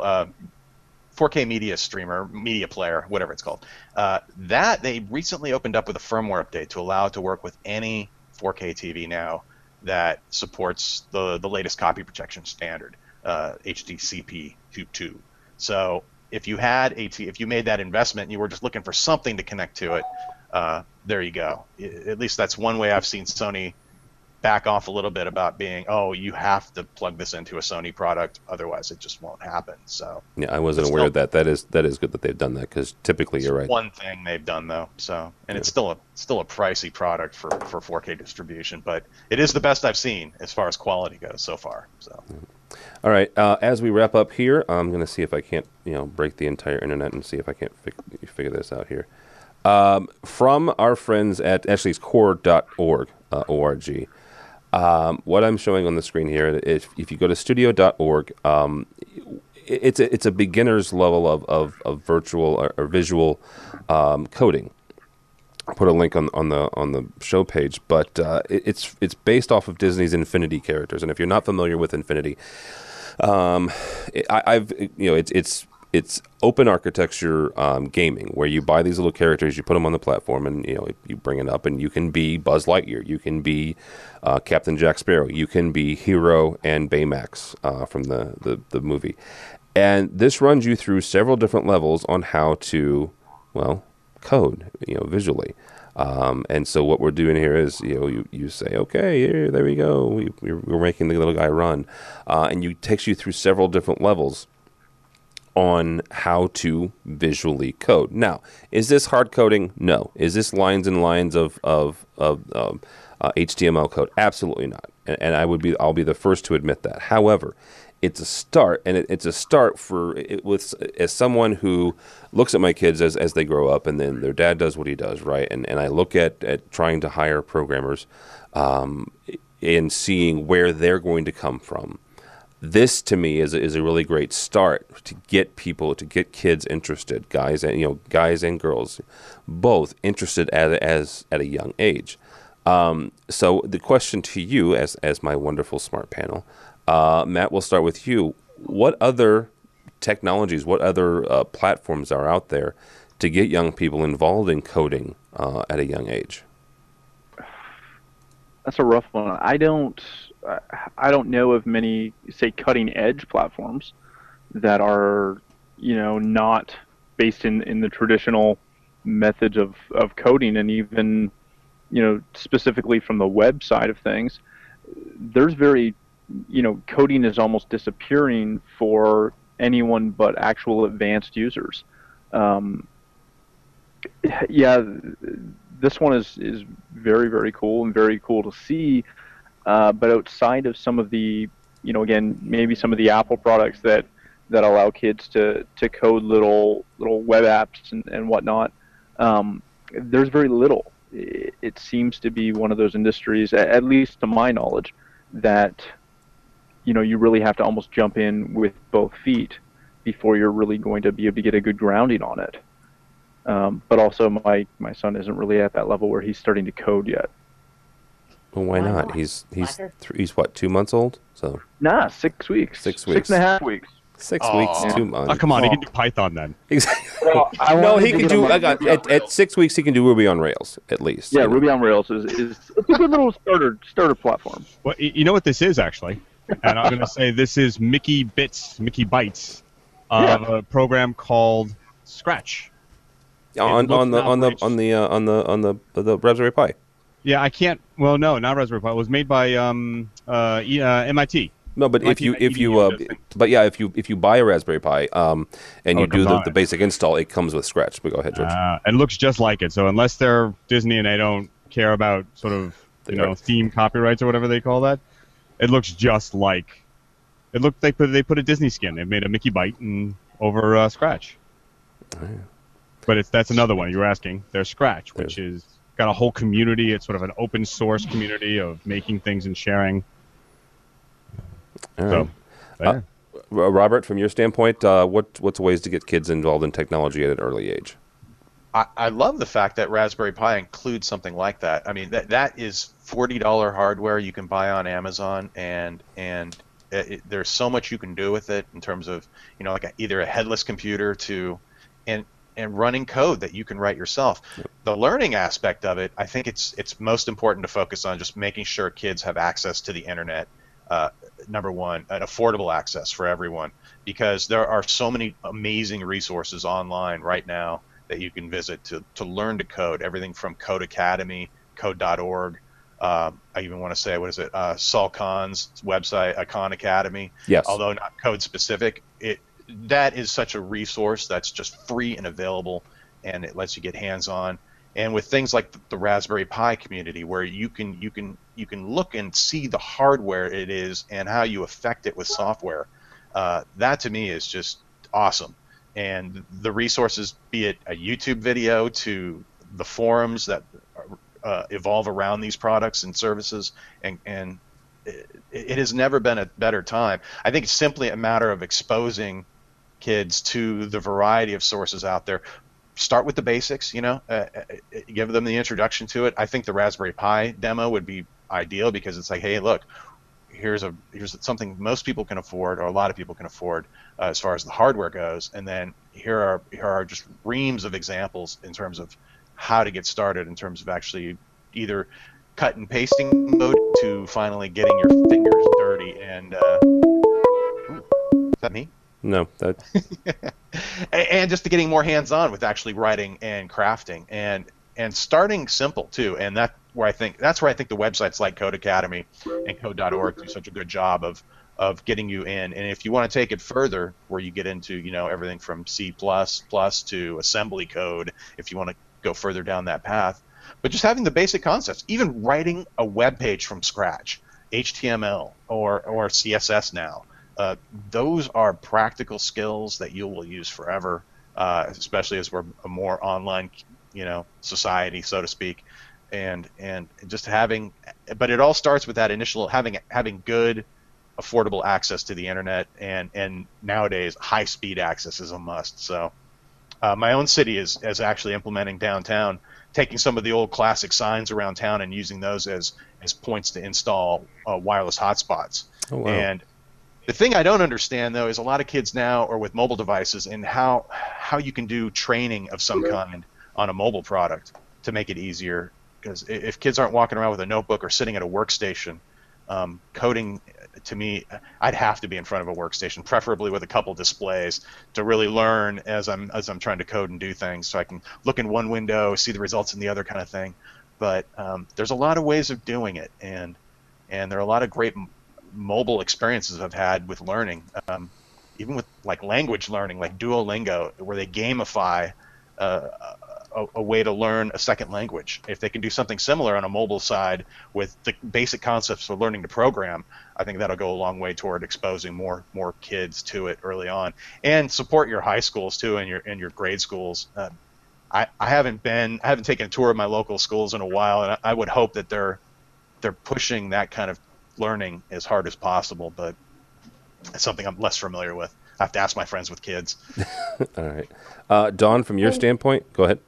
4K media player, whatever it's called. That they recently opened up with a firmware update to allow it to work with any 4K TV now that supports the latest copy protection standard, HDCP 2.2. So if you made that investment and you were just looking for something to connect to it, there you go. At least that's one way I've seen Sony back off a little bit about being, you have to plug this into a Sony product, otherwise it just won't happen. So yeah, I wasn't aware of that. That is good that they've done that, because typically you're right. One thing they've done though. So, and it's still a pricey product for 4K distribution, but it is the best I've seen as far as quality goes so far. So. All right. As we wrap up here, I'm going to see if I can't, break the entire internet and see if I can't figure this out here. From our friends at actually it's core.org, org. What I'm showing on the screen here, if you go to studio.org, it's a beginner's level of virtual or visual coding. I'll put a link on the show page, but it's based off of Disney's Infinity characters. And if you're not familiar with Infinity, it's open architecture gaming where you buy these little characters, you put them on the platform, and you bring it up, and you can be Buzz Lightyear, you can be Captain Jack Sparrow, you can be Hero and Baymax from the movie, and this runs you through several different levels on how to code visually. And so what we're doing here is, you say, okay, there we go. We're making the little guy run, and it takes you through several different levels on how to visually code. Now, is this hard coding? No. Is this lines and lines of HTML code? Absolutely not. And I'll be the first to admit that. However, it's a start, and it's a start as someone who looks at my kids as they grow up, and then their dad does what he does, right? And I look at trying to hire programmers and seeing where they're going to come from. This to me is a really great start to get kids interested, guys and girls, both interested at a young age. So the question to you, as my wonderful smart panel, Matt, we'll start with you. What other technologies, what other platforms are out there to get young people involved in coding at a young age? That's a rough one. I don't know of many, say, cutting edge platforms that are, not based in the traditional methods of coding, and even, specifically from the web side of things. There's very, coding is almost disappearing for anyone but actual advanced users. This one is very, very cool and very cool to see. But outside of some of the, again, maybe some of the Apple products that allow kids to code little web apps and whatnot, there's very little. It seems to be one of those industries, at least to my knowledge, that you really have to almost jump in with both feet before you're really going to be able to get a good grounding on it. But also, my son isn't really at that level where he's starting to code yet. Well, why not? He's what, 2 months old? So 6 weeks. 6 weeks. 6.5 weeks. 6 weeks, 2 months. Oh, come on, he can do Python then. Exactly. No, he can do. At 6 weeks, he can do Ruby on Rails at least. Yeah, Ruby on Rails is it's a good little starter platform. Well, you know what this is actually, and I'm going to say this is Mickey Bytes of a program called Scratch. On the Raspberry Pi. Yeah, I can't. Well, no, not Raspberry Pi. It was made by MIT. No, but if you buy a Raspberry Pi and you do the basic install, it comes with Scratch. But go ahead, George. It looks just like it. So unless they're Disney and they don't care about sort of theme copyrights or whatever they call that, it looks just like it looked. They put a Disney skin. They made a Mickey Byte over Scratch. Oh, yeah. But that's another one you were asking. There's Scratch, which is got a whole community. It's sort of an open source community of making things and sharing. All right. So, Robert, from your standpoint, what's ways to get kids involved in technology at an early age? I love the fact that Raspberry Pi includes something like that. I mean, that is $40 hardware you can buy on Amazon, and there's so much you can do with it in terms of like either a headless computer and running code that you can write yourself. Yep. The learning aspect of it, I think it's most important to focus on just making sure kids have access to the internet. Number one, an affordable access for everyone, because there are so many amazing resources online right now that you can visit to learn to code. Everything from Code Academy, Code.org. I even want to say, Saul Khan's website, Khan Academy. Yes. Although not code specific, that is such a resource that's just free and available, and it lets you get hands-on. And with things like the Raspberry Pi community, where you can look and see the hardware it is and how you affect it with software, that to me is just awesome. And the resources, be it a YouTube video to the forums that evolve around these products and services, and it has never been a better time. I think it's simply a matter of exposing kids to the variety of sources out there. Start with the basics, give them the introduction to it. I think the Raspberry Pi demo would be ideal because it's like, hey, look, here's something most people can afford, or a lot of people can afford, as far as the hardware goes. And then here are just reams of examples in terms of how to get started, in terms of actually either cut and pasting mode to finally getting your fingers dirty. And ooh, is that me? No, that. And just to getting more hands-on with actually writing and crafting, and starting simple too. And that's where I think the websites like Code Academy and Code.org do such a good job of getting you in. And if you want to take it further, where you get into everything from C++ to assembly code, if you want to go further down that path, but just having the basic concepts, even writing a web page from scratch, HTML or CSS now. Those are practical skills that you will use forever, especially as we're a more online, society, so to speak, and just but it all starts with that initial having good, affordable access to the internet, and nowadays high-speed access is a must. So, my own city is actually implementing downtown, taking some of the old classic signs around town and using those as points to install wireless hotspots. Oh, wow. And the thing I don't understand, though, is a lot of kids now are with mobile devices, and how you can do training of some kind on a mobile product to make it easier. Because if kids aren't walking around with a notebook or sitting at a workstation, coding, to me, I'd have to be in front of a workstation, preferably with a couple displays, to really learn as I'm trying to code and do things, so I can look in one window, see the results in the other, kind of thing. But there's a lot of ways of doing it, and there are a lot of great mobile experiences I've had with learning, even with like language learning, like Duolingo, where they gamify a way to learn a second language. If they can do something similar on a mobile side with the basic concepts for learning to program, I think that'll go a long way toward exposing more kids to it early on, and support your high schools too, and your grade schools. I haven't taken a tour of my local schools in a while, and I would hope that they're pushing that kind of learning as hard as possible, but it's something I'm less familiar with. I have to ask my friends with kids. All right. Dawn, from your standpoint, go ahead.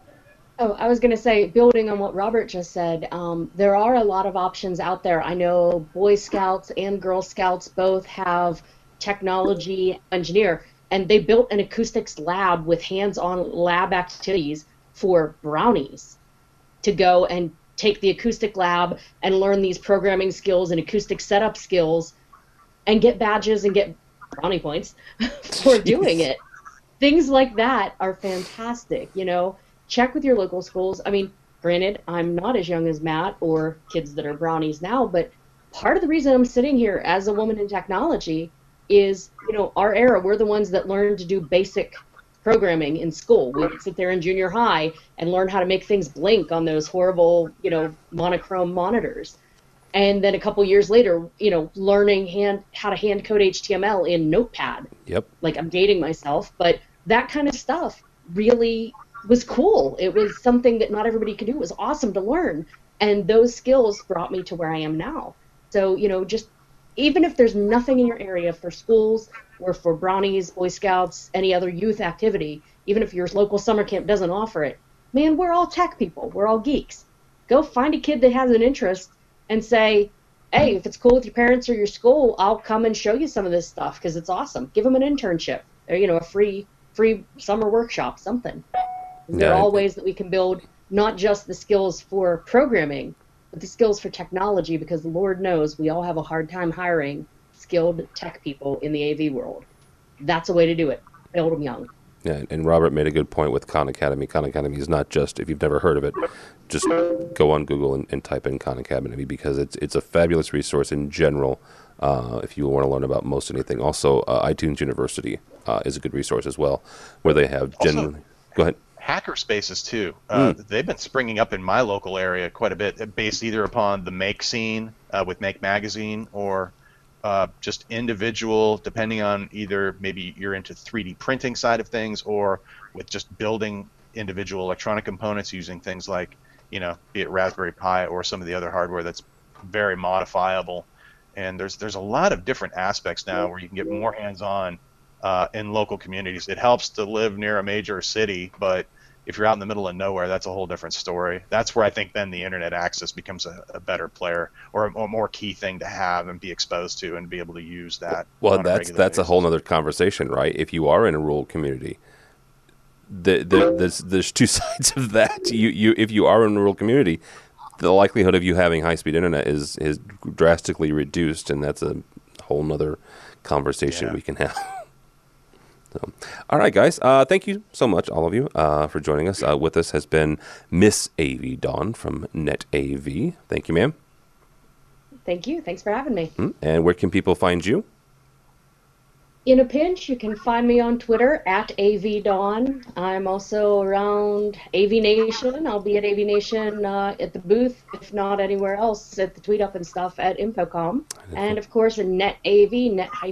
Oh, I was going to say, building on what Robert just said, there are a lot of options out there. I know Boy Scouts and Girl Scouts both have technology engineer, and they built an acoustics lab with hands-on lab activities for brownies to go and take the acoustic lab and learn these programming skills and acoustic setup skills and get badges and get brownie points for doing it. Things like that are fantastic, Check with your local schools. I mean, granted, I'm not as young as Matt or kids that are brownies now, but part of the reason I'm sitting here as a woman in technology is, our era, we're the ones that learned to do basic programming in school. We would sit there in junior high and learn how to make things blink on those horrible, monochrome monitors. And then a couple years later, learning how to hand code HTML in Notepad. Yep. Like, I'm dating myself, but that kind of stuff really was cool. It was something that not everybody could do. It was awesome to learn. And those skills brought me to where I am now. So, just even if there's nothing in your area for schools or for brownies, Boy Scouts, any other youth activity, even if your local summer camp doesn't offer it, man, we're all tech people. We're all geeks. Go find a kid that has an interest and say, hey, if it's cool with your parents or your school, I'll come and show you some of this stuff because it's awesome. Give them an internship or, a free summer workshop, something. There are all ways that we can build not just the skills for programming, but the skills for technology, because Lord knows we all have a hard time hiring skilled tech people in the AV world. That's a way to do it. Build them young. Yeah, and Robert made a good point with Khan Academy. Khan Academy is not just, if you've never heard of it, just go on Google and type in Khan Academy, because it's a fabulous resource in general if you want to learn about most anything. Also, iTunes University is a good resource as well, where they have generally... Go ahead. Hacker spaces too. They've been springing up in my local area quite a bit, based either upon the Make scene with Make Magazine, or just individual, depending on either maybe you're into 3D printing side of things, or with just building individual electronic components using things like be it Raspberry Pi or some of the other hardware that's very modifiable. And there's a lot of different aspects now where you can get more hands-on in local communities. It helps to live near a major city, but if you're out in the middle of nowhere, that's a whole different story. That's where I think then the internet access becomes a better player or a more key thing to have and be exposed to and be able to use that. Well, that's a whole other conversation, right? If you are in a rural community, there's two sides of that. If you are in a rural community, the likelihood of you having high-speed internet is drastically reduced, and that's a whole nother conversation we can have. So, all right, guys. Thank you so much, all of you, for joining us. With us has been Miss AV Dawn from NetAV. Thank you, ma'am. Thank you. Thanks for having me. And where can people find you? In a pinch, you can find me on Twitter at AVDawn. I'm also around AV Nation. I'll be at AV Nation at the booth, if not anywhere else, at the Tweet Up and stuff at Infocom. And, of course, in NetAV,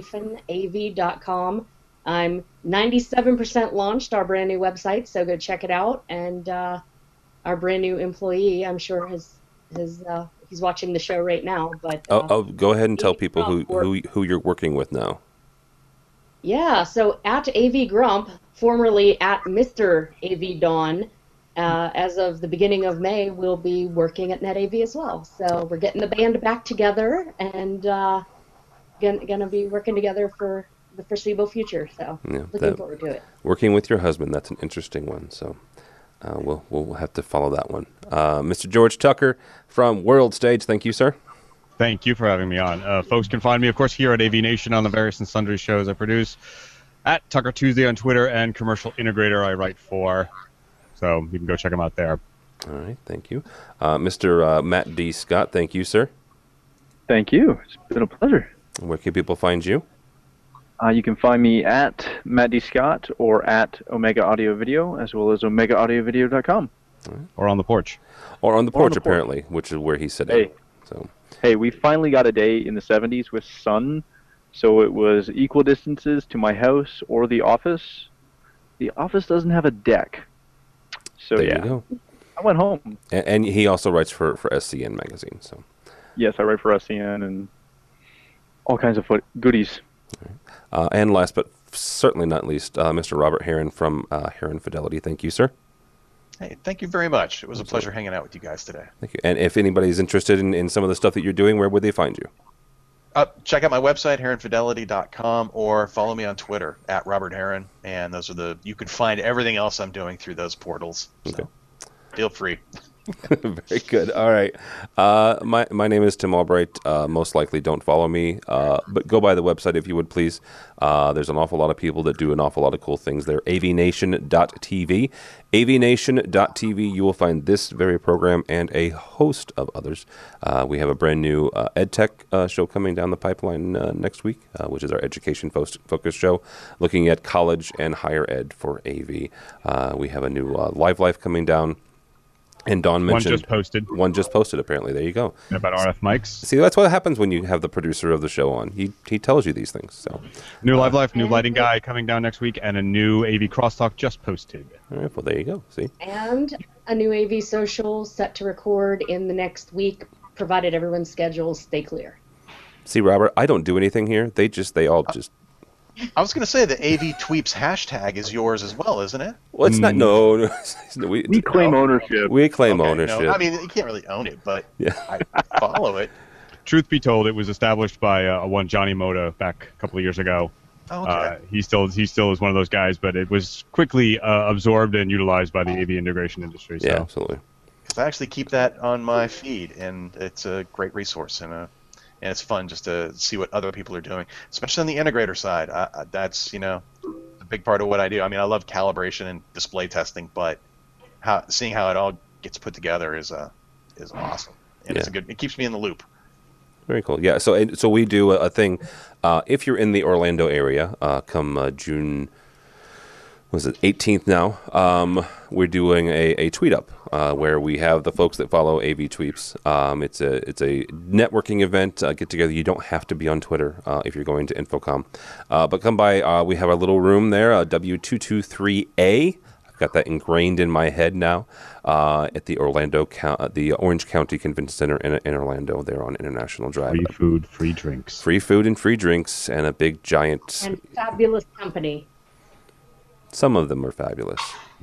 net-av.com. I'm 97% launched, our brand new website, so go check it out. And our brand new employee, I'm sure, he's watching the show right now. But go ahead and tell people who you're working with now. Yeah, so at AV Grump, formerly at Mr. AV Dawn, as of the beginning of May, we'll be working at NetAV as well. So we're getting the band back together and gonna be working together for the foreseeable future. So looking forward to it. Working with your husband, that's an interesting one. So we'll have to follow that one. Mr. George Tucker from World Stage, thank you, sir. Thank you for having me on. Folks can find me, of course, here at AV Nation on the various and sundry shows I produce, at Tucker Tuesday on Twitter, and Commercial Integrator I write for. So you can go check them out there. All right, thank you. Mr. Matt D. Scott, thank you, sir. Thank you. It's been a pleasure. Where can people find you? You can find me at Matt D. Scott or at Omega Audio Video, as well as OmegaAudioVideo.com. Right. Or on the porch. Or on the porch, apparently, which is where he's sitting. Hey, we finally got a day in the 70s with sun, so it was equal distances to my house or the office. The office doesn't have a deck. So, there you go. I went home. And he also writes for SCN magazine. So yes, I write for SCN and all kinds of goodies. Right. And last but certainly not least, Mr. Robert Heron from Heron Fidelity. Thank you, sir. Hey, thank you very much. It was a pleasure hanging out with you guys today. Thank you. And if anybody's interested in some of the stuff that you're doing, where would they find you? Check out my website, heronfidelity.com, or follow me on Twitter at Robert Heron. And those are you can find everything else I'm doing through those portals. So okay. Feel free. Very good. All right. My name is Tim Albright. Most likely don't follow me, but go by the website if you would, please. There's an awful lot of people that do an awful lot of cool things there. avnation.tv. avnation.tv. You will find this very program and a host of others. We have a brand new EdTech show coming down the pipeline next week, which is our education focused show, looking at college and higher ed for AV. We have a new Live Life coming down. And Dawn mentioned one just posted. Apparently, there you go. About RF mics. See, that's what happens when you have the producer of the show on. He tells you these things. So, new Live Life, new lighting guy coming down next week, and a new AV Crosstalk just posted. All right, well there you go. See, and a new AV social set to record in the next week, provided everyone's schedules stay clear. See, Robert, I don't do anything here. They all just. I was going to say the AV Tweeps hashtag is yours as well, isn't it? Well, it's not. No, we claim ownership. We claim ownership. No, I mean, you can't really own it, but I follow it. Truth be told, it was established by one Johnny Moda back a couple of years ago. Oh, okay. He still is one of those guys, but it was quickly absorbed and utilized by the AV integration industry. So. Yeah, absolutely. Because I actually keep that on my feed, and it's a great resource and it's fun just to see what other people are doing, especially on the integrator side. That's a big part of what I do. I mean, I love calibration and display testing, but seeing how it all gets put together is awesome, and it keeps me in the loop. Very cool. Yeah. So we do a thing. If you're in the Orlando area, come June. Was it 18th now? We're doing a tweet up where we have the folks that follow AV Tweeps. It's a networking event, get together. You don't have to be on Twitter if you're going to Infocom, but come by. We have a little room there, W223A. I've got that ingrained in my head now. At the Orange County Convention Center in Orlando, there on International Drive. Free food, free drinks. Free food and free drinks, and a big giant. And fabulous company. Some of them are fabulous.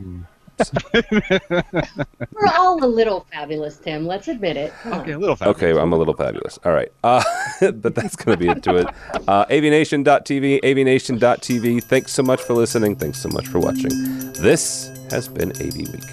We're all a little fabulous, Tim. Let's admit it. Okay, a little fabulous. Okay, I'm a little fabulous. All right. But that's going to be it to it. AVNation.tv, AVNation.tv. Thanks so much for listening. Thanks so much for watching. This has been AV Week.